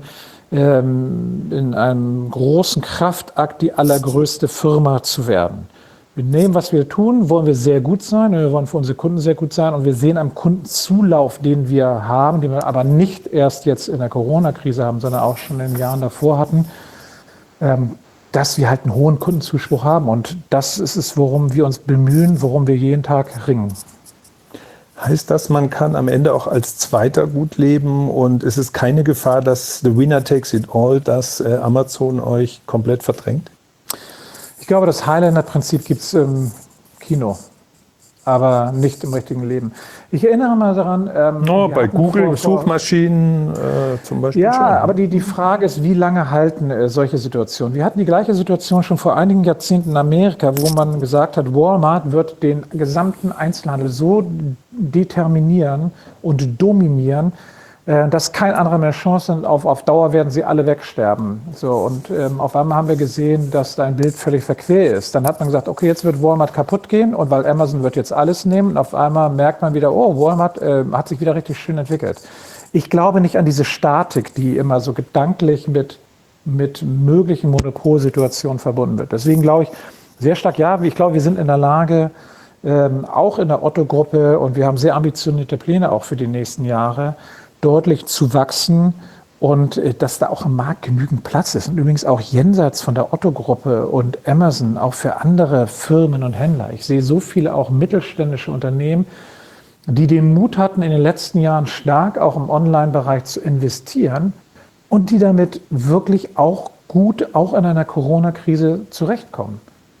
ähm, in einem großen Kraftakt die allergrößte Firma zu werden. Mit dem, was wir tun, wollen wir sehr gut sein, wir wollen für unsere Kunden sehr gut sein und wir sehen am Kundenzulauf, den wir haben, den wir aber nicht erst jetzt in der Corona-Krise haben, sondern auch schon in den Jahren davor hatten, dass wir halt einen hohen Kundenzuspruch haben und das ist es, worum wir uns bemühen, worum wir jeden Tag ringen. Heißt das, man kann am Ende auch als Zweiter gut leben und es ist keine Gefahr, dass the winner takes it all, dass äh, Amazon euch komplett verdrängt? Ich glaube, das Highlander-Prinzip gibt es im Kino, aber nicht im richtigen Leben. Ich erinnere mal daran. Ähm, no, bei Google, vor, vor, Suchmaschinen äh, zum Beispiel. Ja, schon. aber die, die Frage ist, wie lange halten äh, solche Situationen? Wir hatten die gleiche Situation schon vor einigen Jahrzehnten in Amerika, wo man gesagt hat, Walmart wird den gesamten Einzelhandel so determinieren und dominieren, äh, dass kein anderer mehr Chance hat. Auf, auf Dauer werden sie alle wegsterben. So, und ähm, auf einmal haben wir gesehen, dass dein Bild völlig verquer ist. Dann hat man gesagt, okay, jetzt wird Walmart kaputt gehen und weil Amazon wird jetzt alles nehmen. Und auf einmal merkt man wieder, oh, Walmart äh, hat sich wieder richtig schön entwickelt. Ich glaube nicht an diese Statik, die immer so gedanklich mit, mit möglichen Monopolsituationen verbunden wird. Deswegen glaube ich sehr stark, ja, ich glaube, wir sind in der Lage, ähm, auch in der Otto-Gruppe, und wir haben sehr ambitionierte Pläne auch für die nächsten Jahre, deutlich zu wachsen und äh, dass da auch im Markt genügend Platz ist. Und übrigens auch jenseits von der Otto-Gruppe und Amazon, auch für andere Firmen und Händler. Ich sehe so viele auch mittelständische Unternehmen, die den Mut hatten, in den letzten Jahren stark auch im Online-Bereich zu investieren und die damit wirklich auch gut, auch in einer Corona-Krise zurechtkommen.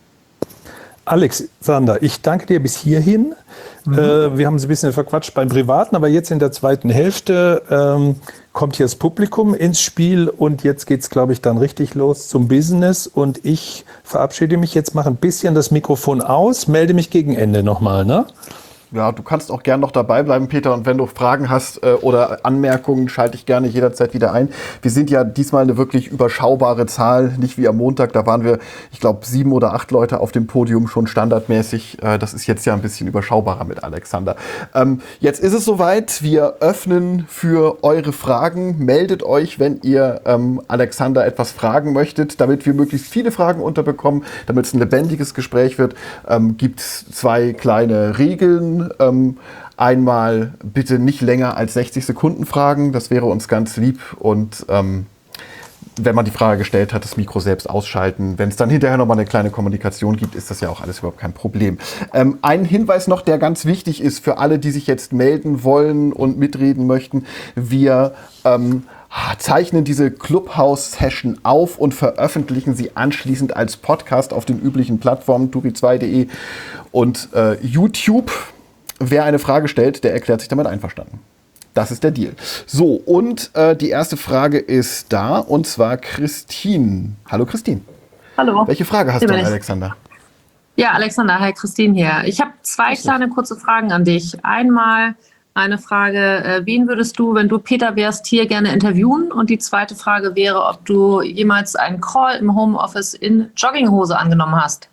Alexander, ich danke dir bis hierhin. Mhm. Äh, wir haben es ein bisschen verquatscht beim Privaten, aber jetzt in der zweiten Hälfte ähm, kommt hier das Publikum ins Spiel und jetzt geht es, glaube ich, dann richtig los zum Business. Und ich verabschiede mich jetzt, mache ein bisschen das Mikrofon aus, melde mich gegen Ende nochmal, ne? Ja, du kannst auch gern noch dabei bleiben, Peter. Und wenn du Fragen hast äh, oder Anmerkungen, schalte ich gerne jederzeit wieder ein. Wir sind ja diesmal eine wirklich überschaubare Zahl, nicht wie am Montag. Da waren wir, ich glaube, sieben oder acht Leute auf dem Podium schon standardmäßig. Äh, das ist jetzt ja ein bisschen überschaubarer mit Alexander. Ähm, jetzt ist es soweit. Wir öffnen für eure Fragen. Meldet euch, wenn ihr ähm, Alexander etwas fragen möchtet, damit wir möglichst viele Fragen unterbekommen, damit es ein lebendiges Gespräch wird. Ähm, gibt es zwei kleine Regeln. Ähm, einmal bitte nicht länger als sechzig Sekunden fragen, das wäre uns ganz lieb. Und ähm, wenn man die Frage gestellt hat, das Mikro selbst ausschalten. Wenn es dann hinterher nochmal eine kleine Kommunikation gibt, ist das ja auch alles überhaupt kein Problem. Ähm, ein Hinweis noch, der ganz wichtig ist für alle, die sich jetzt melden wollen und mitreden möchten. Wir ähm, zeichnen diese Clubhouse-Session auf und veröffentlichen sie anschließend als Podcast auf den üblichen Plattformen turi zwei punkt de und äh, YouTube. Wer eine Frage stellt, der erklärt sich damit einverstanden. Das ist der Deal. So, und äh, die erste Frage ist da, und zwar Christine. Hallo Christine. Hallo. Welche Frage hast du an Alexander? Ja, Alexander, hi, Christine hier. Ich habe zwei kleine kurze Fragen an dich. Einmal eine Frage, äh, wen würdest du, wenn du Peter wärst, hier gerne interviewen? Und die zweite Frage wäre, ob du jemals einen Call im Homeoffice in Jogginghose angenommen hast.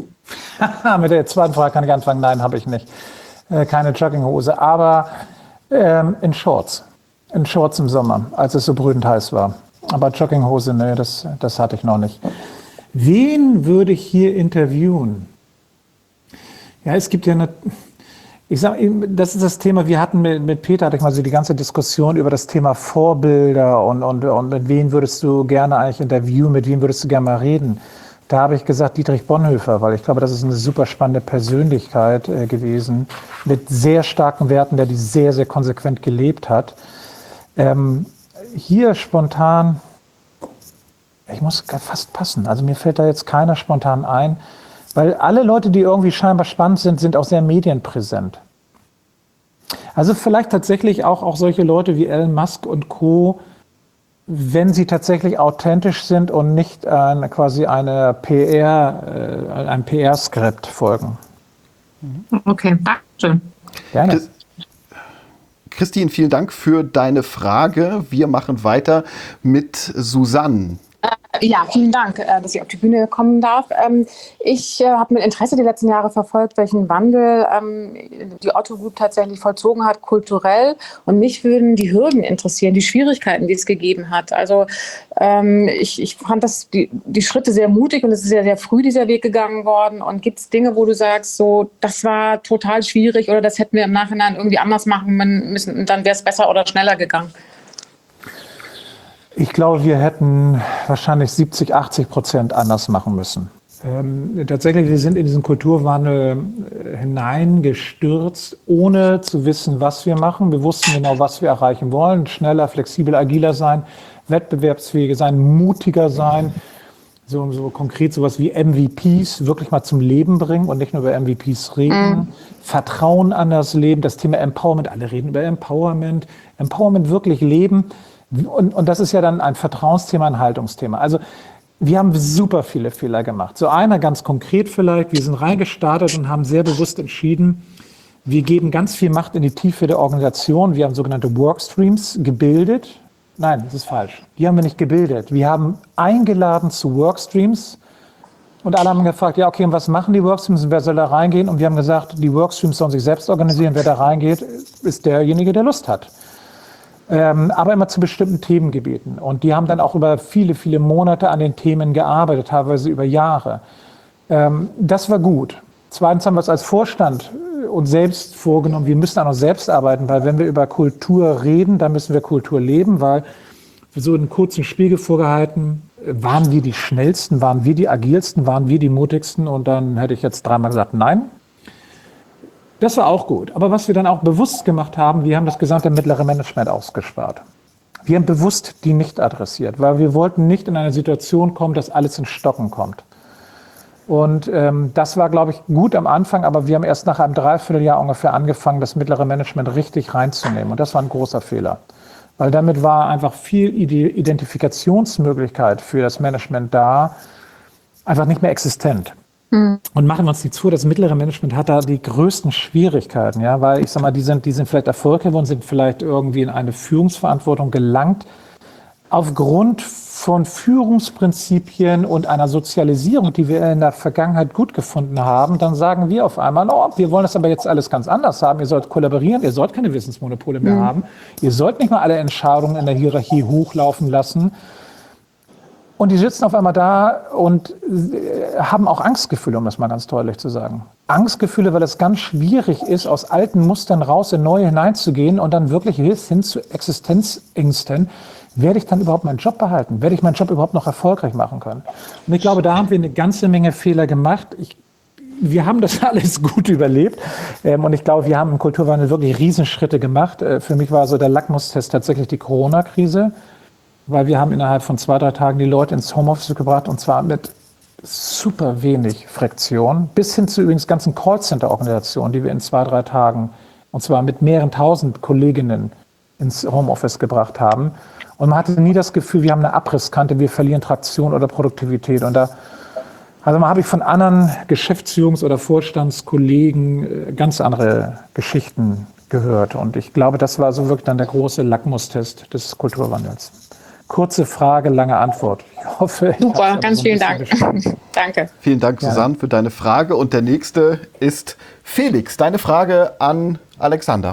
Mit der zweiten Frage kann ich anfangen. Nein, habe ich nicht. Äh, keine Jogginghose, aber ähm, in Shorts. In Shorts im Sommer, als es so brütend heiß war. Aber Jogginghose, nee, das, das hatte ich noch nicht. Wen würde ich hier interviewen? Ja, es gibt ja eine... Ich sage, das ist das Thema, wir hatten mit, mit Peter, hatte ich mal so die ganze Diskussion über das Thema Vorbilder und, und, und mit wem würdest du gerne eigentlich interviewen, mit wem würdest du gerne mal reden. Da habe ich gesagt Dietrich Bonhoeffer, weil ich glaube, das ist eine super spannende Persönlichkeit äh, gewesen, mit sehr starken Werten, der die sehr, sehr konsequent gelebt hat. Ähm, hier spontan, ich muss fast passen, also mir fällt da jetzt keiner spontan ein, weil alle Leute, die irgendwie scheinbar spannend sind, sind auch sehr medienpräsent. Also vielleicht tatsächlich auch, auch solche Leute wie Elon Musk und Co., wenn sie tatsächlich authentisch sind und nicht äh, quasi eine P R, äh, ein P R-Skript folgen. Okay, danke schön. Gerne. Christine, vielen Dank für deine Frage. Wir machen weiter mit Susanne. Ja, vielen Dank, dass ich auf die Bühne kommen darf. Ich habe mit Interesse die letzten Jahre verfolgt, welchen Wandel die Otto Group tatsächlich vollzogen hat, kulturell. Und mich würden die Hürden interessieren, die Schwierigkeiten, die es gegeben hat. Also ich, ich fand das die, die Schritte sehr mutig und es ist sehr, sehr früh dieser Weg gegangen worden. Und gibt es Dinge, wo du sagst, so das war total schwierig oder das hätten wir im Nachhinein irgendwie anders machen müssen und dann wäre es besser oder schneller gegangen? Ich glaube, wir hätten wahrscheinlich siebzig, achtzig Prozent anders machen müssen. Ähm, tatsächlich, wir sind in diesen Kulturwandel äh, hineingestürzt, ohne zu wissen, was wir machen. Wir wussten genau, was wir erreichen wollen. Schneller, flexibel, agiler sein, wettbewerbsfähiger sein, mutiger sein. So, so konkret sowas wie M V Ps wirklich mal zum Leben bringen und nicht nur über M V Ps reden. Mhm. Vertrauen an das Leben, das Thema Empowerment. Alle reden über Empowerment. Empowerment wirklich leben. Und, und das ist ja dann ein Vertrauensthema, ein Haltungsthema. Also wir haben super viele Fehler gemacht. So einer ganz konkret vielleicht, wir sind reingestartet und haben sehr bewusst entschieden, wir geben ganz viel Macht in die Tiefe der Organisation. Wir haben sogenannte Workstreams gebildet. Nein, das ist falsch. Die haben wir nicht gebildet. Wir haben eingeladen zu Workstreams und alle haben gefragt, ja okay, und was machen die Workstreams und wer soll da reingehen? Und wir haben gesagt, die Workstreams sollen sich selbst organisieren. Wer da reingeht, ist derjenige, der Lust hat. Ähm, aber immer zu bestimmten Themengebieten. Und die haben dann auch über viele, viele Monate an den Themen gearbeitet, teilweise über Jahre. Ähm, das war gut. Zweitens haben wir es als Vorstand uns selbst vorgenommen, wir müssen an uns selbst arbeiten, weil wenn wir über Kultur reden, dann müssen wir Kultur leben, weil wir so einen kurzen Spiegel vorgehalten, waren wir die Schnellsten, waren wir die Agilsten, waren wir die Mutigsten und dann hätte ich jetzt dreimal gesagt, nein. Das war auch gut. Aber was wir dann auch bewusst gemacht haben, wir haben das gesamte mittlere Management ausgespart. Wir haben bewusst die nicht adressiert, weil wir wollten nicht in eine Situation kommen, dass alles in Stocken kommt. Und ähm, das war, glaube ich, gut am Anfang, aber wir haben erst nach einem Dreivierteljahr ungefähr angefangen, das mittlere Management richtig reinzunehmen. Und das war ein großer Fehler. Weil damit war einfach viel Identifikationsmöglichkeit für das Management da, einfach nicht mehr existent. Und machen wir uns nichts vor, das mittlere Management hat da die größten Schwierigkeiten, ja, weil ich sag mal, die sind, die sind vielleicht Erfolg geworden, sind vielleicht irgendwie in eine Führungsverantwortung gelangt, aufgrund von Führungsprinzipien und einer Sozialisierung, die wir in der Vergangenheit gut gefunden haben. Dann sagen wir auf einmal, oh, wir wollen das aber jetzt alles ganz anders haben, ihr sollt kollaborieren, ihr sollt keine Wissensmonopole mehr mhm. haben, ihr sollt nicht mal alle Entscheidungen in der Hierarchie hochlaufen lassen. Und die sitzen auf einmal da und haben auch Angstgefühle, um das mal ganz deutlich zu sagen. Angstgefühle, weil es ganz schwierig ist, aus alten Mustern raus in neue hineinzugehen und dann wirklich hin zu Existenzängsten. Werde ich dann überhaupt meinen Job behalten? Werde ich meinen Job überhaupt noch erfolgreich machen können? Und ich glaube, da haben wir eine ganze Menge Fehler gemacht. Ich, wir haben das alles gut überlebt. Ähm, und ich glaube, wir haben im Kulturwandel wirklich Riesenschritte gemacht. Äh, für mich war so der Lackmustest tatsächlich die Corona-Krise. Weil wir haben innerhalb von zwei, drei Tagen die Leute ins Homeoffice gebracht und zwar mit super wenig Friktion, bis hin zu übrigens ganzen Callcenter-Organisationen, die wir in zwei, drei Tagen, und zwar mit mehreren tausend Kolleginnen ins Homeoffice gebracht haben. Und man hatte nie das Gefühl, wir haben eine Abrisskante, wir verlieren Traktion oder Produktivität. Und da, also mal habe ich von anderen Geschäftsführungs- oder Vorstandskollegen ganz andere Geschichten gehört. Und ich glaube, das war so wirklich dann der große Lackmustest des Kulturwandels. Kurze Frage, lange Antwort. Ich hoffe, ich super, ganz so vielen Dank. Danke. Vielen Dank, Susanne, für deine Frage. Und der nächste ist Felix. Deine Frage an Alexander.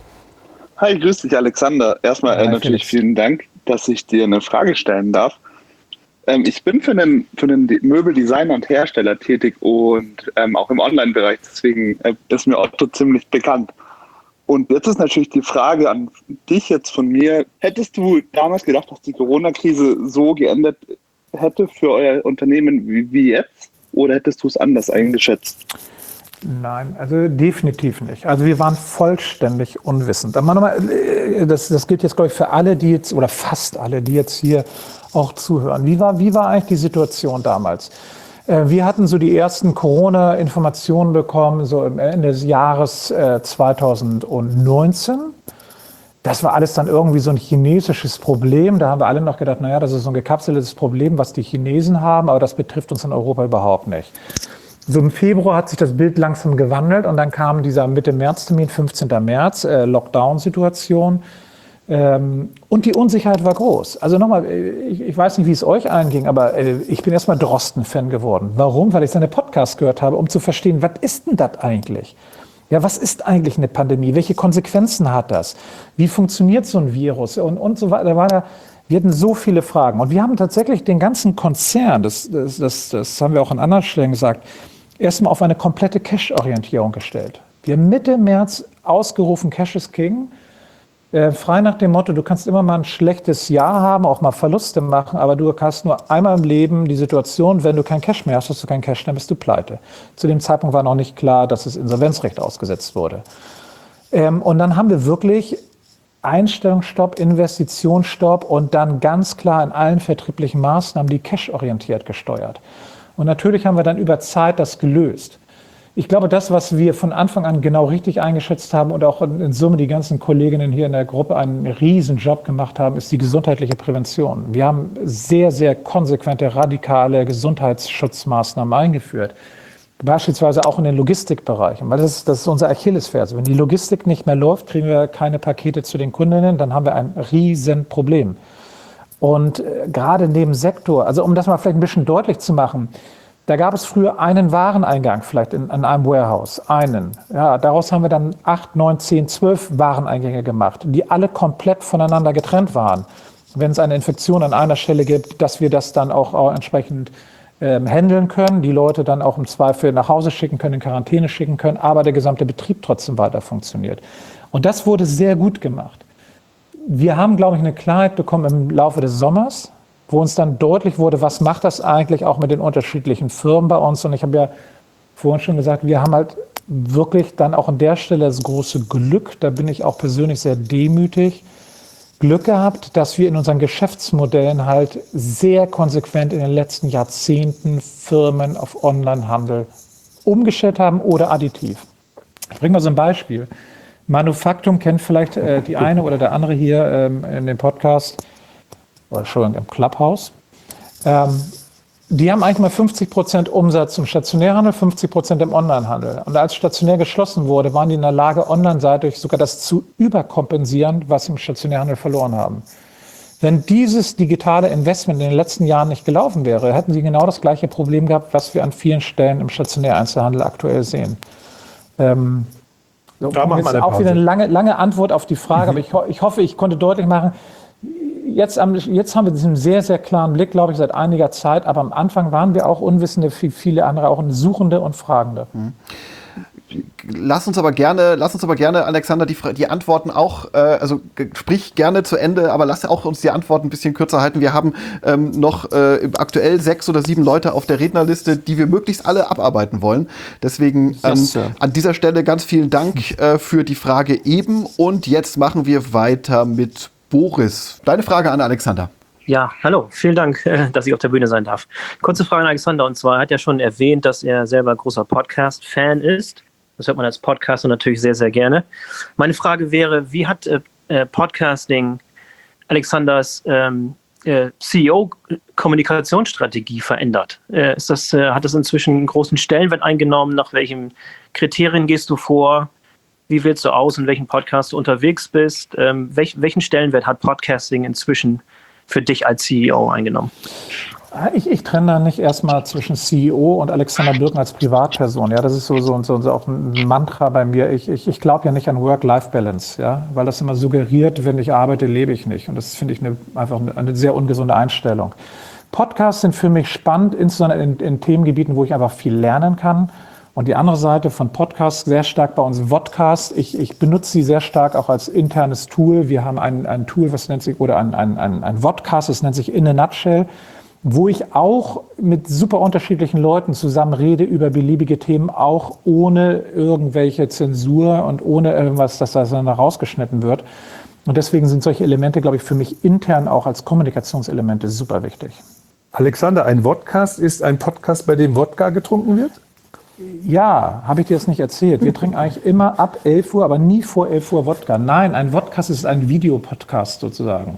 Hi, grüß dich, Alexander. Erstmal äh, natürlich vielen Dank, dass ich dir eine Frage stellen darf. Ähm, ich bin für einen, für einen Möbeldesigner und Hersteller tätig und ähm, auch im Online-Bereich. Deswegen äh, ist mir Otto ziemlich bekannt. Und jetzt ist natürlich die Frage an dich jetzt von mir. Hättest du damals gedacht, dass die Corona-Krise so geendet hätte für euer Unternehmen wie, wie jetzt? Oder hättest du es anders eingeschätzt? Nein, also definitiv nicht. Also wir waren vollständig unwissend. Das, das gilt jetzt, glaube ich, für alle, die jetzt, oder fast alle, die jetzt hier auch zuhören. Wie war, wie war eigentlich die Situation damals? Wir hatten so die ersten Corona-Informationen bekommen, so am Ende des Jahres äh, zweitausendneunzehn. Das war alles dann irgendwie so ein chinesisches Problem. Da haben wir alle noch gedacht, naja, das ist so ein gekapseltes Problem, was die Chinesen haben, aber das betrifft uns in Europa überhaupt nicht. So im Februar hat sich das Bild langsam gewandelt und dann kam dieser Mitte-März-Termin, fünfzehnten März, äh, Lockdown-Situation. Ähm, und die Unsicherheit war groß. Also nochmal, ich, ich weiß nicht, wie es euch anging, aber äh, ich bin erstmal Drosten-Fan geworden. Warum? Weil ich seine Podcasts gehört habe, um zu verstehen, was ist denn das eigentlich? Ja, was ist eigentlich eine Pandemie? Welche Konsequenzen hat das? Wie funktioniert so ein Virus? Und, und so weiter. Da war da, wir hatten so viele Fragen. Und wir haben tatsächlich den ganzen Konzern, das, das, das, das haben wir auch an anderen Stellen gesagt, erstmal auf eine komplette Cash-Orientierung gestellt. Wir haben Mitte März ausgerufen, Cash is King. Äh, frei nach dem Motto, du kannst immer mal ein schlechtes Jahr haben, auch mal Verluste machen, aber du hast nur einmal im Leben die Situation, wenn du kein Cash mehr hast, hast du kein Cash, dann bist du pleite. Zu dem Zeitpunkt war noch nicht klar, dass das Insolvenzrecht ausgesetzt wurde. Ähm, und dann haben wir wirklich Einstellungsstopp, Investitionsstopp und dann ganz klar in allen vertrieblichen Maßnahmen die cashorientiert gesteuert. Und natürlich haben wir dann über Zeit das gelöst. Ich glaube, das, was wir von Anfang an genau richtig eingeschätzt haben und auch in Summe die ganzen Kolleginnen hier in der Gruppe einen riesen Job gemacht haben, ist die gesundheitliche Prävention. Wir haben sehr, sehr konsequente, radikale Gesundheitsschutzmaßnahmen eingeführt. Beispielsweise auch in den Logistikbereichen, weil das ist, das ist unser Achillesferse. Wenn die Logistik nicht mehr läuft, kriegen wir keine Pakete zu den Kundinnen, dann haben wir ein Riesenproblem. Und äh, gerade in dem Sektor, also um das mal vielleicht ein bisschen deutlich zu machen, da gab es früher einen Wareneingang vielleicht in, in einem Warehouse, einen. Ja, daraus haben wir dann acht, neun, zehn, zwölf Wareneingänge gemacht, die alle komplett voneinander getrennt waren. Wenn es eine Infektion an einer Stelle gibt, dass wir das dann auch, auch entsprechend ähm, handeln können, die Leute dann auch im Zweifel nach Hause schicken können, in Quarantäne schicken können, aber der gesamte Betrieb trotzdem weiter funktioniert. Und das wurde sehr gut gemacht. Wir haben, glaube ich, eine Klarheit bekommen im Laufe des Sommers, wo uns dann deutlich wurde, was macht das eigentlich auch mit den unterschiedlichen Firmen bei uns. Und ich habe ja vorhin schon gesagt, wir haben halt wirklich dann auch an der Stelle das große Glück, da bin ich auch persönlich sehr demütig, Glück gehabt, dass wir in unseren Geschäftsmodellen halt sehr konsequent in den letzten Jahrzehnten Firmen auf Onlinehandel umgestellt haben oder additiv. Ich bringe mal so ein Beispiel. Manufaktum kennt vielleicht äh, die eine oder der andere hier ähm, in dem Podcast, oder Entschuldigung, im Clubhouse. Ähm, die haben eigentlich mal fünfzig Prozent Umsatz im Stationärhandel, fünfzig Prozent im Onlinehandel. Und als stationär geschlossen wurde, waren die in der Lage, online-seitig sogar das zu überkompensieren, was sie im Stationärhandel verloren haben. Wenn dieses digitale Investment in den letzten Jahren nicht gelaufen wäre, hätten sie genau das gleiche Problem gehabt, was wir an vielen Stellen im Stationäreinzelhandel aktuell sehen. Ähm, so, da machen wir eine auch Pause. wieder eine lange, lange Antwort auf die Frage, mhm. aber ich, ho- ich hoffe, ich konnte deutlich machen, Jetzt, jetzt haben wir diesen sehr, sehr klaren Blick, glaube ich, seit einiger Zeit. Aber am Anfang waren wir auch Unwissende, wie viele andere auch Suchende und Fragende. Lass uns aber gerne, lass uns aber gerne, Alexander, die, die Antworten auch, äh, also sprich gerne zu Ende, aber lass auch uns die Antworten ein bisschen kürzer halten. Wir haben ähm, noch äh, aktuell sechs oder sieben Leute auf der Rednerliste, die wir möglichst alle abarbeiten wollen. Deswegen ähm, Yes, an dieser Stelle ganz vielen Dank äh, für die Frage eben. Und jetzt machen wir weiter mit Boris. Deine Frage an Alexander. Ja, hallo, vielen Dank, dass ich auf der Bühne sein darf. Kurze Frage an Alexander, und zwar, er hat ja schon erwähnt, dass er selber großer Podcast-Fan ist. Das hört man als Podcaster natürlich sehr, sehr gerne. Meine Frage wäre, wie hat äh, Podcasting Alexanders ähm, äh, C E O-Kommunikationsstrategie verändert? Äh, ist das, äh, hat das inzwischen einen großen Stellenwert eingenommen? Nach welchen Kriterien gehst du vor? Wie wählst du aus, in welchem Podcast du unterwegs bist? Ähm, welch, welchen Stellenwert hat Podcasting inzwischen für dich als C E O eingenommen? Ich, ich trenne da nicht erstmal zwischen C E O und Alexander Birken als Privatperson. Ja, das ist so, so, so, so auch ein Mantra bei mir. Ich, ich, ich glaube ja nicht an Work-Life-Balance, ja, weil das immer suggeriert, wenn ich arbeite, lebe ich nicht. Und das finde ich eine, einfach eine, eine sehr ungesunde Einstellung. Podcasts sind für mich spannend, insbesondere in, in Themengebieten, wo ich einfach viel lernen kann. Und die andere Seite von Podcasts sehr stark bei uns Vodcast. Ich, ich benutze sie sehr stark auch als internes Tool. Wir haben ein, ein Tool, was nennt sich, oder ein, ein, ein, ein Vodcast, das nennt sich In a Nutshell, wo ich auch mit super unterschiedlichen Leuten zusammen rede über beliebige Themen, auch ohne irgendwelche Zensur und ohne irgendwas, dass das dann rausgeschnitten wird. Und deswegen sind solche Elemente, glaube ich, für mich intern auch als Kommunikationselemente super wichtig. Alexander, ein Vodcast ist ein Podcast, bei dem Wodka getrunken wird? Ja, habe ich dir das nicht erzählt. Wir trinken eigentlich immer ab elf Uhr, aber nie vor elf Uhr Wodka. Nein, ein Vodcast ist ein Videopodcast sozusagen.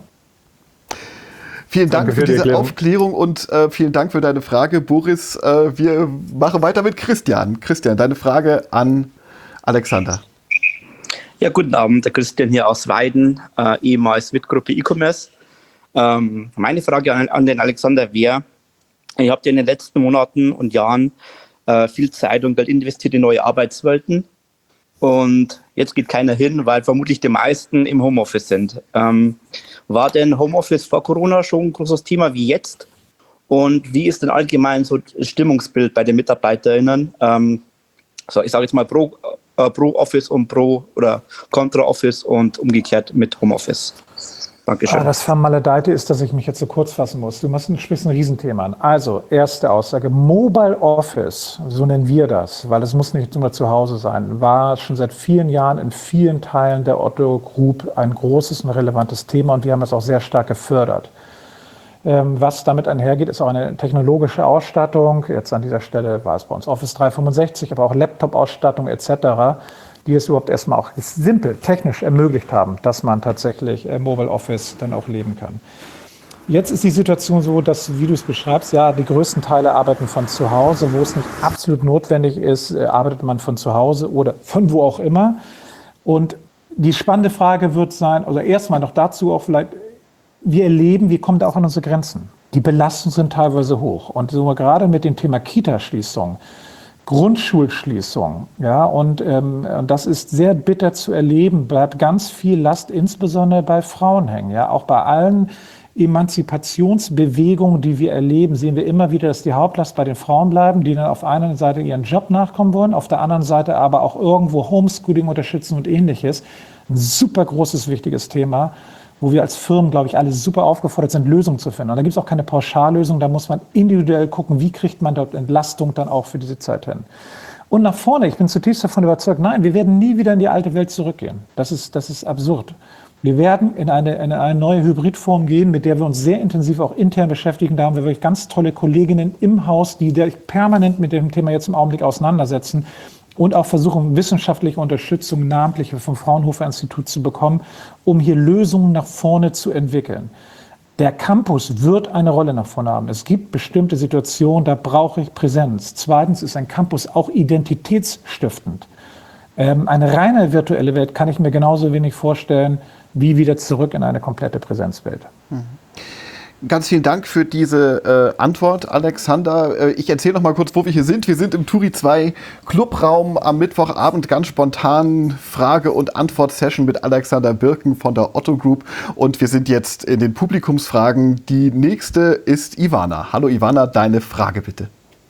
Vielen Dank Danke für, für die diese Erklärung. Aufklärung und äh, vielen Dank für deine Frage, Boris. Äh, wir machen weiter mit Christian. Christian, deine Frage an Alexander. Ja, guten Abend, der Christian hier aus Weiden, äh, ehemals Wittgruppe E-Commerce. Ähm, meine Frage an, an den Alexander wäre, ihr habt ja in den letzten Monaten und Jahren äh, viel Zeit und Geld investiert in neue Arbeitswelten und jetzt geht keiner hin, weil vermutlich die meisten im Homeoffice sind. Ähm, war denn Homeoffice vor Corona schon ein großes Thema wie jetzt? Und wie ist denn allgemein so das Stimmungsbild bei den MitarbeiterInnen? Ähm, so, ich sage jetzt mal pro äh, pro Office und pro oder contra Office und umgekehrt mit Homeoffice? Dankeschön. Ah, das Vermaledeite ist, dass ich mich jetzt so kurz fassen muss. Du machst ein, sprichst ein Riesenthema an. Also, erste Aussage. Mobile Office, so nennen wir das, weil es muss nicht immer zu Hause sein, war schon seit vielen Jahren in vielen Teilen der Otto Group ein großes und relevantes Thema und wir haben es auch sehr stark gefördert. Ähm, was damit einhergeht, ist auch eine technologische Ausstattung. Jetzt an dieser Stelle war es bei uns Office dreihundertfünfundsechzig, aber auch Laptop-Ausstattung et cetera, die es überhaupt erstmal auch simpel, technisch ermöglicht haben, dass man tatsächlich äh, Mobile Office dann auch leben kann. Jetzt ist die Situation so, dass, wie du es beschreibst, ja, die größten Teile arbeiten von zu Hause. Wo es nicht absolut notwendig ist, äh, arbeitet man von zu Hause oder von wo auch immer. Und die spannende Frage wird sein, oder erstmal noch dazu auch vielleicht, wir erleben, wir kommen da auch an unsere Grenzen. Die Belastungen sind teilweise hoch. Und so gerade mit dem Thema Kita-Schließung, Grundschulschließung, ja, und, ähm, und das ist sehr bitter zu erleben, bleibt ganz viel Last, insbesondere bei Frauen hängen, ja, auch bei allen Emanzipationsbewegungen, die wir erleben, sehen wir immer wieder, dass die Hauptlast bei den Frauen bleiben, die dann auf einer Seite ihren Job nachkommen wollen, auf der anderen Seite aber auch irgendwo Homeschooling unterstützen und ähnliches. Ein super großes, wichtiges Thema, wo wir als Firmen, glaube ich, alle super aufgefordert sind, Lösungen zu finden. Und da gibt es auch keine Pauschallösung, da muss man individuell gucken, wie kriegt man dort Entlastung dann auch für diese Zeit hin. Und nach vorne, ich bin zutiefst davon überzeugt, nein, wir werden nie wieder in die alte Welt zurückgehen. Das ist, das ist absurd. Wir werden in eine, in eine neue Hybridform gehen, mit der wir uns sehr intensiv auch intern beschäftigen. Da haben wir wirklich ganz tolle Kolleginnen im Haus, die permanent mit dem Thema jetzt im Augenblick auseinandersetzen und auch versuchen, wissenschaftliche Unterstützung, namentlich vom Fraunhofer Institut zu bekommen, um hier Lösungen nach vorne zu entwickeln. Der Campus wird eine Rolle nach vorne haben. Es gibt bestimmte Situationen, da brauche ich Präsenz. Zweitens ist ein Campus auch identitätsstiftend. Ähm, eine reine virtuelle Welt kann ich mir genauso wenig vorstellen, wie wieder zurück in eine komplette Präsenzwelt. Mhm. Ganz vielen Dank für diese äh, Antwort, Alexander. Äh, ich erzähle noch mal kurz, wo wir hier sind. Wir sind im Turi zwei Clubraum am Mittwochabend, ganz spontan Frage- und Antwort-Session mit Alexander Birken von der Otto Group. Und wir sind jetzt in den Publikumsfragen. Die nächste ist Ivana. Hallo Ivana, deine Frage bitte.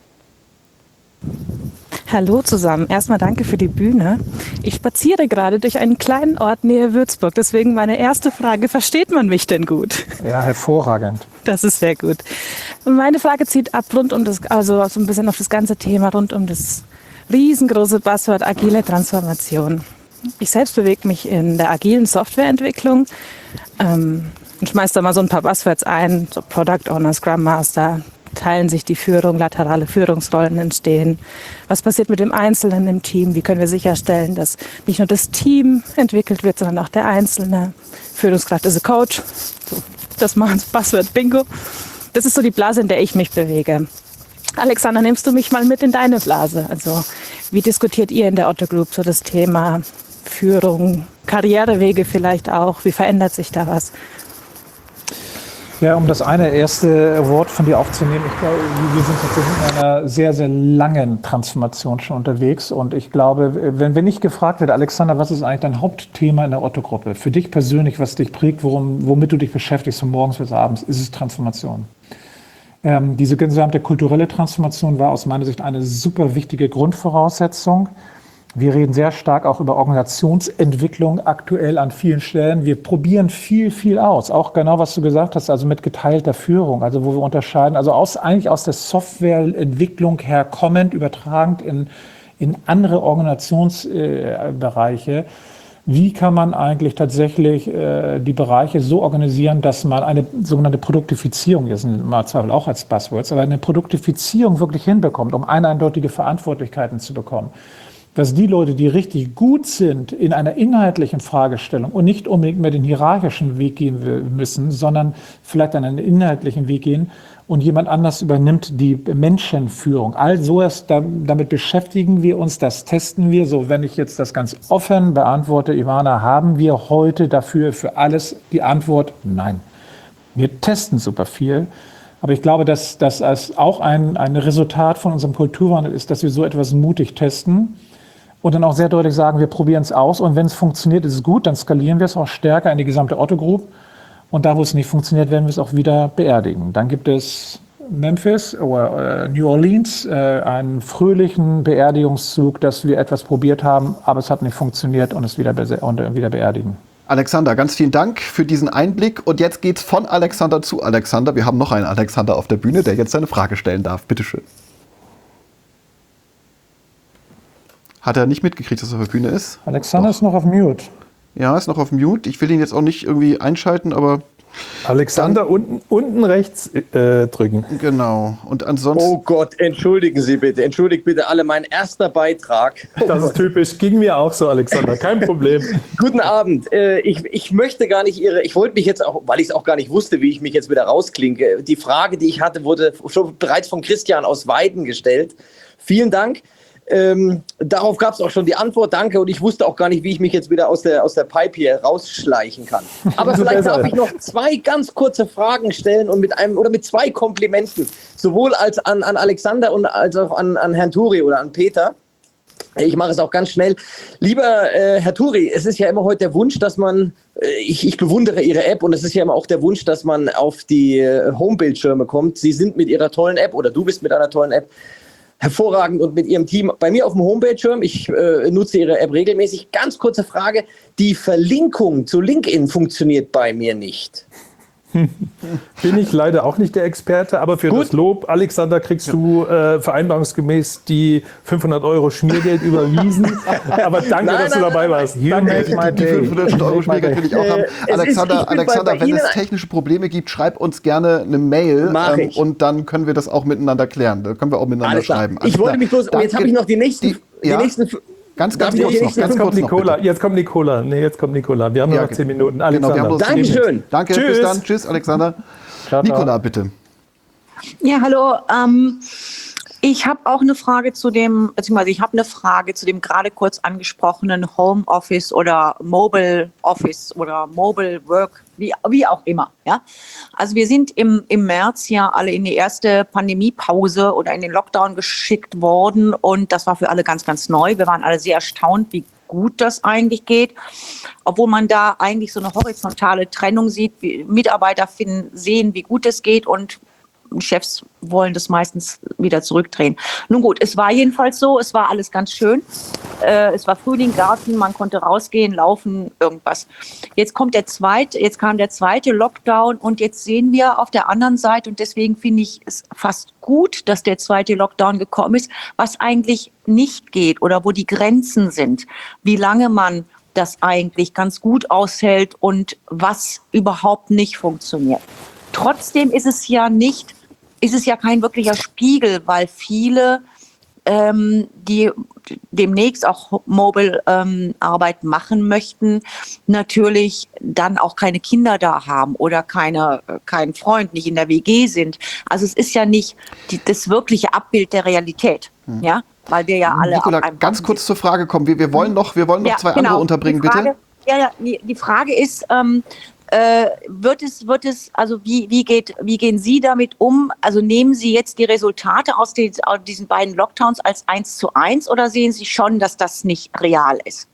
Hallo zusammen. Erstmal danke für die Bühne. Ich spaziere gerade durch einen kleinen Ort nähe Würzburg. Deswegen meine erste Frage, versteht man mich denn gut? Ja, hervorragend. Das ist sehr gut. Und meine Frage zieht ab rund um das, also so ein bisschen auf das ganze Thema, rund um das riesengroße Buzzword agile Transformation. Ich selbst bewege mich in der agilen Softwareentwicklung ähm, und schmeiße da mal so ein paar Buzzwords ein, so Product Owner, Scrum Master, teilen sich die Führung, laterale Führungsrollen entstehen. Was passiert mit dem Einzelnen im Team? Wie können wir sicherstellen, dass nicht nur das Team entwickelt wird, sondern auch der Einzelne? Führungskraft ist a Coach. So, das machen wir Buzzword Bingo. Das ist so die Blase, in der ich mich bewege. Alexander, nimmst du mich mal mit in deine Blase? Also, wie diskutiert ihr in der Otto Group so das Thema Führung, Karrierewege vielleicht auch? Wie verändert sich da was? Ja, um das eine erste Wort von dir aufzunehmen, ich glaube, wir sind tatsächlich in einer sehr, sehr langen Transformation schon unterwegs und ich glaube, wenn, wenn ich gefragt werde, Alexander, was ist eigentlich dein Hauptthema in der Otto-Gruppe? Für dich persönlich, was dich prägt, worum, womit du dich beschäftigst von morgens bis abends, ist es Transformation. Ähm, diese gesamte kulturelle Transformation war aus meiner Sicht eine super wichtige Grundvoraussetzung. Wir reden sehr stark auch über Organisationsentwicklung aktuell an vielen Stellen. Wir probieren viel, viel aus. Auch genau, was du gesagt hast, also mit geteilter Führung, also wo wir unterscheiden, also aus, eigentlich aus der Softwareentwicklung herkommend, übertragend in, in andere Organisationsbereiche. Äh, Wie kann man eigentlich tatsächlich äh, die Bereiche so organisieren, dass man eine sogenannte Produktifizierung, jetzt mal Zweifel auch als Buzzwords, aber eine Produktifizierung wirklich hinbekommt, um eindeutige Verantwortlichkeiten zu bekommen. Dass die Leute, die richtig gut sind in einer inhaltlichen Fragestellung und nicht unbedingt mehr den hierarchischen Weg gehen müssen, sondern vielleicht einen inhaltlichen Weg gehen und jemand anders übernimmt die Menschenführung. All so ist, damit beschäftigen wir uns, das testen wir. So, wenn ich jetzt das ganz offen beantworte, Ivana, haben wir heute dafür für alles die Antwort nein. Wir testen super viel. Aber ich glaube, dass das auch ein, ein Resultat von unserem Kulturwandel ist, dass wir so etwas mutig testen. Und dann auch sehr deutlich sagen, wir probieren es aus und wenn es funktioniert, ist es gut, dann skalieren wir es auch stärker in die gesamte Otto Group. Und da, wo es nicht funktioniert, werden wir es auch wieder beerdigen. Dann gibt es Memphis oder äh, New Orleans, äh, einen fröhlichen Beerdigungszug, dass wir etwas probiert haben, aber es hat nicht funktioniert und es wieder, bese- und, äh, wieder beerdigen. Alexander, ganz vielen Dank für diesen Einblick. Und jetzt geht's von Alexander zu Alexander. Wir haben noch einen Alexander auf der Bühne, der jetzt seine Frage stellen darf. Bitte schön. Hat er nicht mitgekriegt, dass er auf der Bühne ist? Alexander Doch. ist noch auf Mute. Ja, ist noch auf Mute. Ich will ihn jetzt auch nicht irgendwie einschalten, aber... Alexander, Dann, unten, unten rechts äh, drücken. Genau. Und ansonsten... Oh Gott, entschuldigen Sie bitte. Entschuldigt bitte alle, mein erster Beitrag. Oh Das ist Gott. typisch. Ging mir auch so, Alexander. Kein Problem. Guten Abend. Äh, ich, ich möchte gar nicht Ihre, ich wollte mich jetzt auch, weil ich es auch gar nicht wusste, wie ich mich jetzt wieder rausklinke. Die Frage, die ich hatte, wurde schon bereits von Christian aus Weiden gestellt. Vielen Dank. Ähm, darauf gab es auch schon die Antwort, danke, und ich wusste auch gar nicht, wie ich mich jetzt wieder aus der, aus der Pipe hier rausschleichen kann. Aber vielleicht darf ich noch zwei ganz kurze Fragen stellen und mit einem oder mit zwei Komplimenten, sowohl als an, an Alexander und als auch an, an Herrn Turi oder an Peter. Ich mache es auch ganz schnell. Lieber äh, Herr Turi, es ist ja immer heute der Wunsch, dass man, äh, ich, ich bewundere Ihre App und es ist ja immer auch der Wunsch, dass man auf die äh, Homebildschirme kommt. Sie sind mit Ihrer tollen App oder du bist mit einer tollen App hervorragend und mit Ihrem Team bei mir auf dem Homepage-Schirm. Ich äh, nutze Ihre App regelmäßig. Ganz kurze Frage. Die Verlinkung zu LinkedIn funktioniert bei mir nicht. Bin ich leider auch nicht der Experte, aber für Gut. das Lob, Alexander, kriegst du äh, vereinbarungsgemäß die fünfhundert Euro Schmiergeld überwiesen. Aber danke, Nein, dass du nein, dabei nein, warst. You make my Die day. fünfhundert Euro Schmiergeld will ich auch haben. Äh, es Alexander, ist- ich bin Alexander bei- bei wenn es Ihnen- technische Probleme gibt, schreib uns gerne eine Mail. Mach ich. Und dann können wir das auch miteinander klären. Da können wir auch miteinander Alles klar. schreiben. Ich Alles wollte klar. mich bloß, und jetzt Danke. habe ich noch die nächsten, Die- die, ja? nächsten Ganz, Darf ganz ich kurz die noch. nächsten- Ganz Jetzt kommt kurz noch, Nicola, bitte. jetzt kommt Nicola. Nee, jetzt kommt Nicola. Wir haben nur Ja, noch okay. zehn Minuten. Genau, wir haben Alexander. bloß zehn Dankeschön. Minuten. Danke, Tschüss. bis dann. Tschüss, Alexander. Ciao, ciao. Nicola, bitte. Ja, hallo. Ähm, ich habe auch eine Frage zu dem, beziehungsweise ich habe eine Frage zu dem gerade kurz angesprochenen Homeoffice oder Mobile Office oder Mobile Work, wie, wie auch immer. Ja? Also wir sind im, im März ja alle in die erste Pandemiepause oder in den Lockdown geschickt worden und das war für alle ganz, ganz neu. Wir waren alle sehr erstaunt, wie gut das eigentlich geht, obwohl man da eigentlich so eine horizontale Trennung sieht, wie Mitarbeiter finden, sehen, wie gut es geht und Chefs wollen das meistens wieder zurückdrehen. Nun gut, es war jedenfalls so, es war alles ganz schön. Äh, es war Frühling, Garten, man konnte rausgehen, laufen, irgendwas. Jetzt kommt der zweite, jetzt kam der zweite Lockdown und jetzt sehen wir auf der anderen Seite, und deswegen finde ich es fast gut, dass der zweite Lockdown gekommen ist, was eigentlich nicht geht oder wo die Grenzen sind, wie lange man das eigentlich ganz gut aushält und was überhaupt nicht funktioniert. Trotzdem ist es ja nicht, ist es ja kein wirklicher Spiegel, weil viele, ähm, die demnächst auch Mobile ähm, Arbeit machen möchten, natürlich dann auch keine Kinder da haben oder keine, keinen Freund, nicht in der W G sind. Also es ist ja nicht die, das wirkliche Abbild der Realität, hm. ja, weil wir ja alle Nicola, auf einem ganz kurz zur Frage kommen. Wir, wir wollen noch, wir wollen noch ja, zwei genau. andere unterbringen, die Frage, bitte. Ja, ja, die, die Frage ist, ähm, äh, wird es, wird es, also wie, wie geht, wie gehen Sie damit um? Also nehmen Sie jetzt die Resultate aus, den, aus diesen beiden Lockdowns als eins zu eins oder sehen Sie schon, dass das nicht real ist?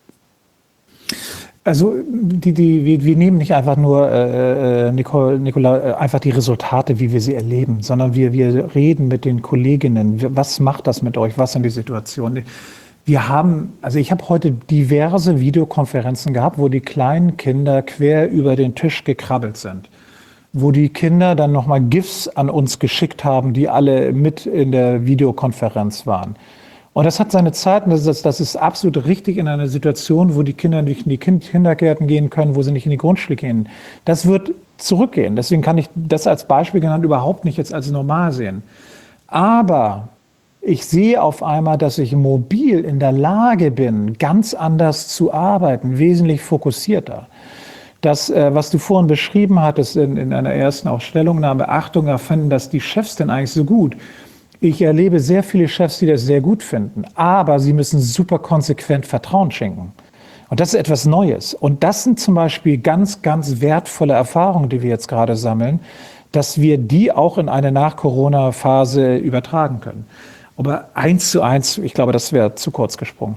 Also die, die, wir, wir nehmen nicht einfach nur, äh, Nicole, Nicola, einfach die Resultate, wie wir sie erleben, sondern wir, wir reden mit den Kolleginnen. Was macht das mit euch? Was sind die Situationen? Wir haben, also ich habe heute diverse Videokonferenzen gehabt, wo die kleinen Kinder quer über den Tisch gekrabbelt sind. Wo die Kinder dann nochmal GIFs an uns geschickt haben, die alle mit in der Videokonferenz waren. Und das hat seine Zeit, und das ist, das ist absolut richtig in einer Situation, wo die Kinder nicht in die Kindergärten gehen können, wo sie nicht in die Grundschule gehen. Das wird zurückgehen. Deswegen kann ich das als Beispiel genannt überhaupt nicht jetzt als normal sehen. Aber ich sehe auf einmal, dass ich mobil in der Lage bin, ganz anders zu arbeiten, wesentlich fokussierter. Das, äh, was du vorhin beschrieben hattest in, in einer ersten auch Stellungnahme, Achtung, erfinden das die Chefs denn eigentlich so gut? Ich erlebe sehr viele Chefs, die das sehr gut finden, aber sie müssen super konsequent Vertrauen schenken. Und das ist etwas Neues. Und das sind zum Beispiel ganz, ganz wertvolle Erfahrungen, die wir jetzt gerade sammeln, dass wir die auch in eine Nach-Corona-Phase übertragen können. Aber eins zu eins, ich glaube, das wäre zu kurz gesprungen.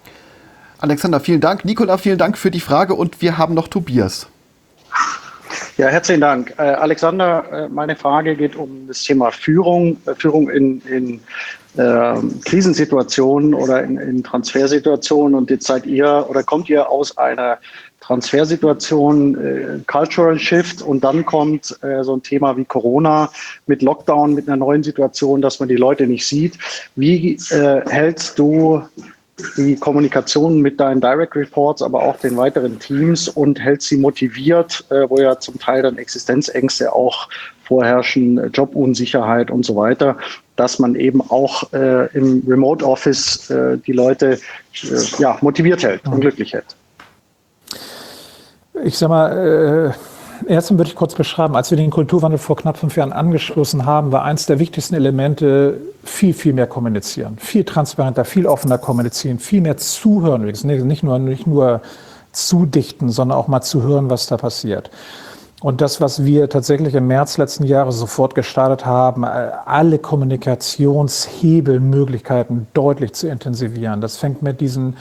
Alexander, vielen Dank. Nicola, vielen Dank für die Frage. Und wir haben noch Tobias. Ja, herzlichen Dank. Äh, Alexander, äh, meine Frage geht um das Thema Führung, äh, Führung in, in äh, Krisensituationen oder in, in Transfersituationen. Und jetzt seid ihr oder kommt ihr aus einer Transfersituation, äh, Cultural Shift, und dann kommt äh, so ein Thema wie Corona mit Lockdown, mit einer neuen Situation, dass man die Leute nicht sieht. Wie äh, hältst du die Kommunikation mit deinen Direct Reports, aber auch den weiteren Teams und hält sie motiviert, äh, wo ja zum Teil dann Existenzängste auch vorherrschen, Jobunsicherheit und so weiter, dass man eben auch äh, im Remote Office äh, die Leute äh, ja, motiviert hält und glücklich hält? Ich sag mal, äh, erstens würde ich kurz beschreiben, als wir den Kulturwandel vor knapp fünf Jahren angestoßen haben, war eins der wichtigsten Elemente viel, viel mehr kommunizieren, viel transparenter, viel offener kommunizieren, viel mehr zuhören, nicht nur, nicht nur zudichten, sondern auch mal zuhören, was da passiert. Und das, was wir tatsächlich im März letzten Jahres sofort gestartet haben, alle Kommunikationshebelmöglichkeiten deutlich zu intensivieren. Das fängt mit diesen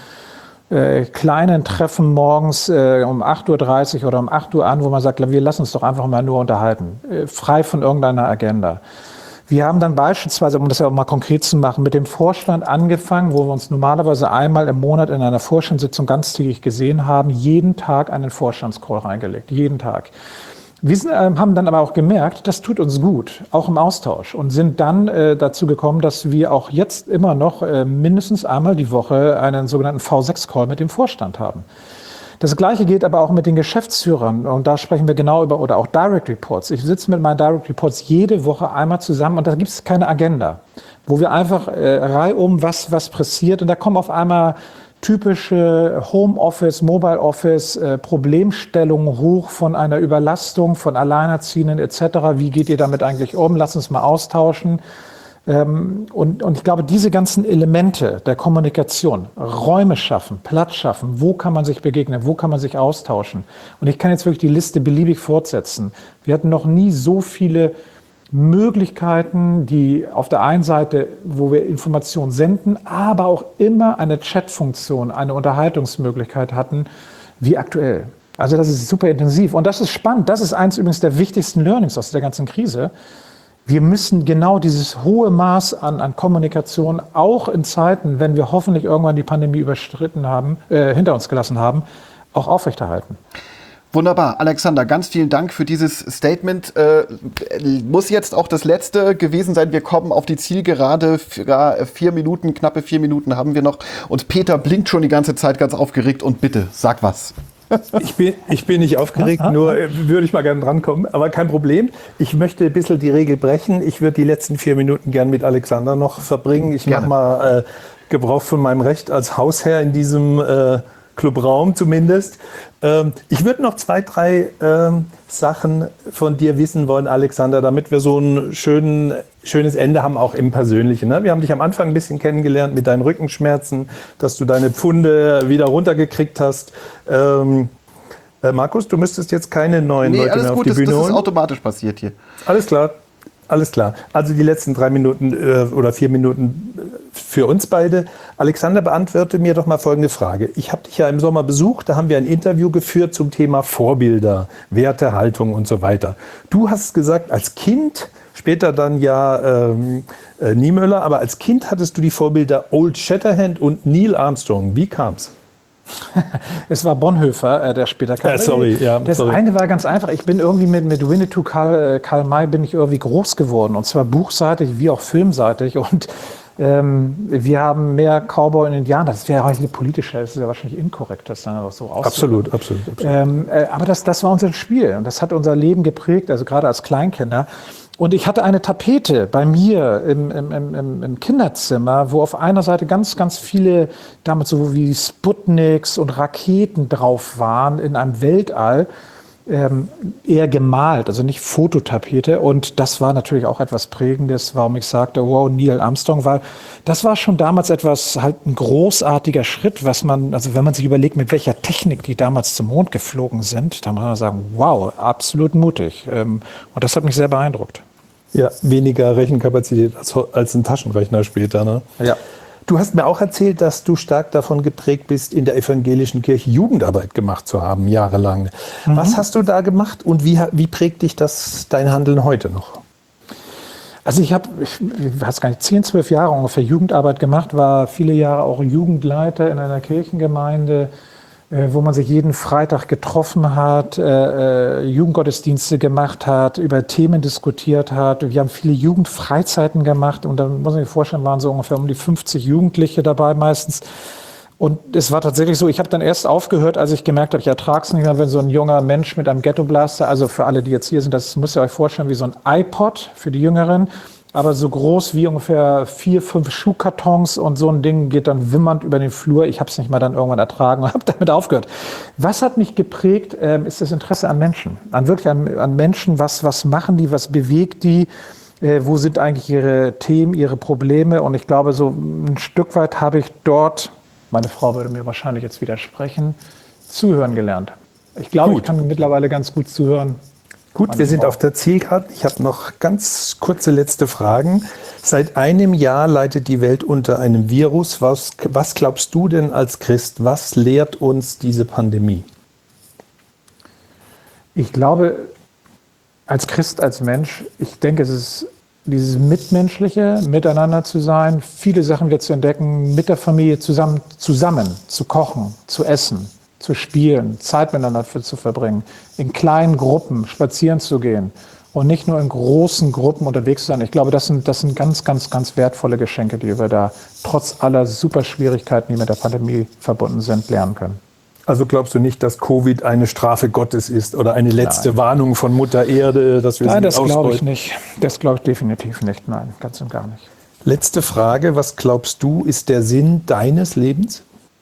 Äh, kleinen Treffen morgens äh, um acht Uhr dreißig oder um acht Uhr an, wo man sagt, wir lassen uns doch einfach mal nur unterhalten, äh, frei von irgendeiner Agenda. Wir haben dann beispielsweise, um das ja auch mal konkret zu machen, mit dem Vorstand angefangen, wo wir uns normalerweise einmal im Monat in einer Vorstandssitzung ganztägig gesehen haben, jeden Tag einen Vorstandscall reingelegt, jeden Tag. Wir sind, äh, haben dann aber auch gemerkt, das tut uns gut, auch im Austausch, und sind dann äh, dazu gekommen, dass wir auch jetzt immer noch äh, mindestens einmal die Woche einen sogenannten V sechs Call mit dem Vorstand haben. Das Gleiche geht aber auch mit den Geschäftsführern, und da sprechen wir genau über, oder auch Direct Reports. Ich sitze mit meinen Direct Reports jede Woche einmal zusammen, und da gibt es keine Agenda, wo wir einfach äh, reihum was, was passiert, und da kommen auf einmal typische Homeoffice, Mobile Office, äh, Problemstellungen hoch von einer Überlastung, von Alleinerziehenden et cetera. Wie geht ihr damit eigentlich um? Lass uns mal austauschen. Ähm, und, und ich glaube, diese ganzen Elemente der Kommunikation, Räume schaffen, Platz schaffen, wo kann man sich begegnen, wo kann man sich austauschen. Und ich kann jetzt wirklich die Liste beliebig fortsetzen. Wir hatten noch nie so viele Möglichkeiten, die auf der einen Seite, wo wir Informationen senden, aber auch immer eine Chatfunktion, eine Unterhaltungsmöglichkeit hatten, wie aktuell. Also das ist super intensiv, und das ist spannend. Das ist eins übrigens der wichtigsten Learnings aus der ganzen Krise. Wir müssen genau dieses hohe Maß an, an Kommunikation, auch in Zeiten, wenn wir hoffentlich irgendwann die Pandemie überstritten haben, äh, hinter uns gelassen haben, auch aufrechterhalten. Wunderbar. Alexander, ganz vielen Dank für dieses Statement. Äh, muss jetzt auch das letzte gewesen sein. Wir kommen auf die Zielgerade. Vier Minuten, knappe vier Minuten haben wir noch. Und Peter blinkt schon die ganze Zeit ganz aufgeregt. Und bitte, sag was. Ich bin, ich bin nicht aufgeregt, nur würde ich mal gerne drankommen. Aber kein Problem. Ich möchte ein bisschen die Regel brechen. Ich würde die letzten vier Minuten gern mit Alexander noch verbringen. Ich mache mal äh, Gebrauch von meinem Recht als Hausherr in diesem äh, Clubraum zumindest. Ähm, ich würde noch zwei, drei ähm, Sachen von dir wissen wollen, Alexander, damit wir so ein schönen, schönes Ende haben, auch im Persönlichen. Ne? Wir haben dich am Anfang ein bisschen kennengelernt mit deinen Rückenschmerzen, dass du deine Pfunde wieder runtergekriegt hast. Ähm, äh, Markus, du müsstest jetzt keine neuen nee, Leute alles mehr gut, auf die das, Bühne das holen. ist automatisch passiert hier. Alles klar. Alles klar. Also die letzten drei Minuten äh, oder vier Minuten für uns beide. Alexander, beantworte mir doch mal folgende Frage. Ich habe dich ja im Sommer besucht, da haben wir ein Interview geführt zum Thema Vorbilder, Werte, Haltung und so weiter. Du hast gesagt, als Kind, später dann ja ähm, äh, Niemöller, aber als Kind hattest du die Vorbilder Old Shatterhand und Neil Armstrong. Wie kam's? Es war Bonhoeffer, äh, der später kam. Äh, sorry, ja, das sorry. eine war ganz einfach. Ich bin irgendwie mit, mit Winnetou Karl, Karl May bin ich irgendwie groß geworden. Und zwar buchseitig wie auch filmseitig. Und ähm, wir haben mehr Cowboy und Indianer. Das wäre eigentlich politisch, das ist ja wahrscheinlich inkorrekt, das dann auch so auszudrücken. Absolut, absolut. absolut. Ähm, äh, aber das, das war unser Spiel. Und das hat unser Leben geprägt, also gerade als Kleinkinder. Und ich hatte eine Tapete bei mir im, im, im, im Kinderzimmer, wo auf einer Seite ganz, ganz viele, damals so wie Sputniks und Raketen drauf waren in einem Weltall, ähm, eher gemalt, also nicht Fototapete. Und das war natürlich auch etwas Prägendes, warum ich sagte, wow, Neil Armstrong war, das war schon damals etwas, halt ein großartiger Schritt, was man, also wenn man sich überlegt, mit welcher Technik die damals zum Mond geflogen sind, dann muss man sagen, wow, absolut mutig. Ähm, und das hat mich sehr beeindruckt. Ja, weniger Rechenkapazität als, als ein Taschenrechner später. Ne? Ja. Du hast mir auch erzählt, dass du stark davon geprägt bist, in der evangelischen Kirche Jugendarbeit gemacht zu haben, jahrelang. Mhm. Was hast du da gemacht und wie, wie prägt dich das dein Handeln heute noch? Also ich habe, ich weiß gar nicht, zehn, zwölf Jahre ungefähr Jugendarbeit gemacht, war viele Jahre auch Jugendleiter in einer Kirchengemeinde, äh, wo man sich jeden Freitag getroffen hat, äh, Jugendgottesdienste gemacht hat, über Themen diskutiert hat. Wir haben viele Jugendfreizeiten gemacht und dann muss man sich vorstellen, waren so ungefähr um die fünfzig Jugendliche dabei meistens. Und es war tatsächlich so, ich habe dann erst aufgehört, als ich gemerkt habe, ich ertrage es nicht mehr, wenn so ein junger Mensch mit einem Ghettoblaster, also für alle, die jetzt hier sind, das müsst ihr euch vorstellen wie so ein iPod für die Jüngeren, aber so groß wie ungefähr vier, fünf Schuhkartons und so ein Ding geht dann wimmernd über den Flur. Ich habe es nicht mal dann irgendwann ertragen und habe damit aufgehört. Was hat mich geprägt, ähm, ist das Interesse an Menschen, an wirklich an, an Menschen, was, was machen die, was bewegt die, äh, wo sind eigentlich ihre Themen, ihre Probleme und ich glaube, so ein Stück weit habe ich dort, meine Frau würde mir wahrscheinlich jetzt widersprechen, zuhören gelernt. Ich glaube, gut. Ich kann mittlerweile ganz gut zuhören. Gut, meine wir Frau. Sind auf der Zielgeraden. Ich habe noch ganz kurze letzte Fragen. Seit einem Jahr leidet die Welt unter einem Virus. Was, was glaubst du denn als Christ? Was lehrt uns diese Pandemie? Ich glaube, als Christ, als Mensch, ich denke, es ist dieses Mitmenschliche, miteinander zu sein, viele Sachen wieder zu entdecken, mit der Familie zusammen, zusammen zu kochen, zu essen, zu spielen, Zeit miteinander für, zu verbringen, in kleinen Gruppen spazieren zu gehen und nicht nur in großen Gruppen unterwegs zu sein. Ich glaube, das sind, das sind ganz, ganz, ganz wertvolle Geschenke, die wir da trotz aller super Schwierigkeiten, die mit der Pandemie verbunden sind, lernen können. Also glaubst du nicht, dass Covid eine Strafe Gottes ist oder eine letzte nein. Warnung von Mutter Erde, dass wir nein, sie das glaube ich nicht. Das glaube ich definitiv nicht. Nein, ganz und gar nicht. Letzte Frage. Was glaubst du, ist der Sinn deines Lebens?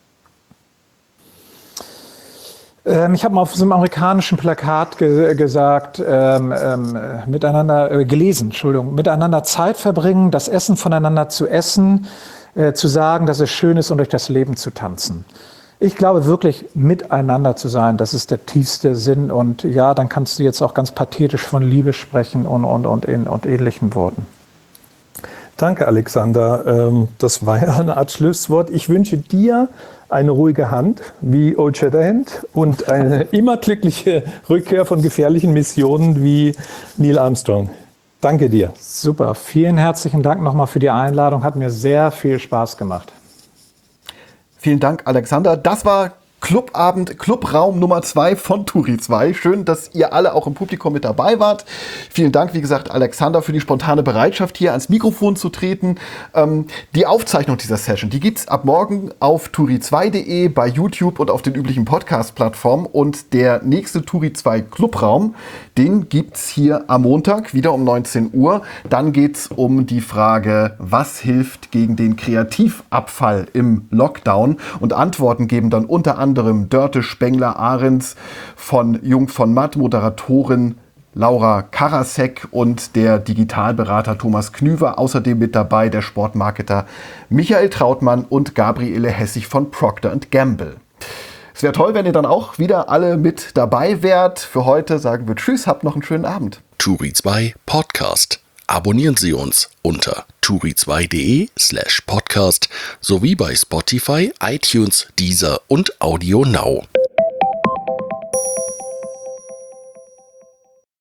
Ähm, ich habe mal auf so einem amerikanischen Plakat ge- gesagt, ähm, ähm, miteinander, äh, gelesen, Entschuldigung, miteinander Zeit verbringen, das Essen voneinander zu essen, äh, zu sagen, dass es schön ist und durch das Leben zu tanzen. Ich glaube wirklich, miteinander zu sein, das ist der tiefste Sinn. Und ja, dann kannst du jetzt auch ganz pathetisch von Liebe sprechen und, und, und, in, und ähnlichen Worten. Danke, Alexander. Das war ja eine Art Schlusswort. Ich wünsche dir eine ruhige Hand wie Old Shatterhand und eine immer glückliche Rückkehr von gefährlichen Missionen wie Neil Armstrong. Danke dir. Super. Vielen herzlichen Dank nochmal für die Einladung. Hat mir sehr viel Spaß gemacht. Vielen Dank, Alexander. Das war Clubabend, Clubraum Nummer zwei von Turi zwei. Schön, dass ihr alle auch im Publikum mit dabei wart. Vielen Dank, wie gesagt, Alexander, für die spontane Bereitschaft, hier ans Mikrofon zu treten. Ähm, die Aufzeichnung dieser Session, die gibt's ab morgen auf turi zwei punkt de, bei YouTube und auf den üblichen Podcast-Plattformen. Und der nächste Turi zwei Clubraum, den gibt's hier am Montag, wieder um neunzehn Uhr. Dann geht's um die Frage, was hilft gegen den Kreativabfall im Lockdown? Und Antworten geben dann unter anderem anderem Dörte Spengler-Ahrens, von Jung von Matt, Moderatorin Laura Karasek und der Digitalberater Thomas Knüver. Außerdem mit dabei der Sportmarketer Michael Trautmann und Gabriele Hessig von Procter and Gamble. Es wäre toll, wenn ihr dann auch wieder alle mit dabei wärt. Für heute sagen wir Tschüss, habt noch einen schönen Abend. Turi zwei Podcast. Abonnieren Sie uns unter turi zwei punkt de slash podcast sowie bei Spotify, iTunes, Deezer und Audio Now.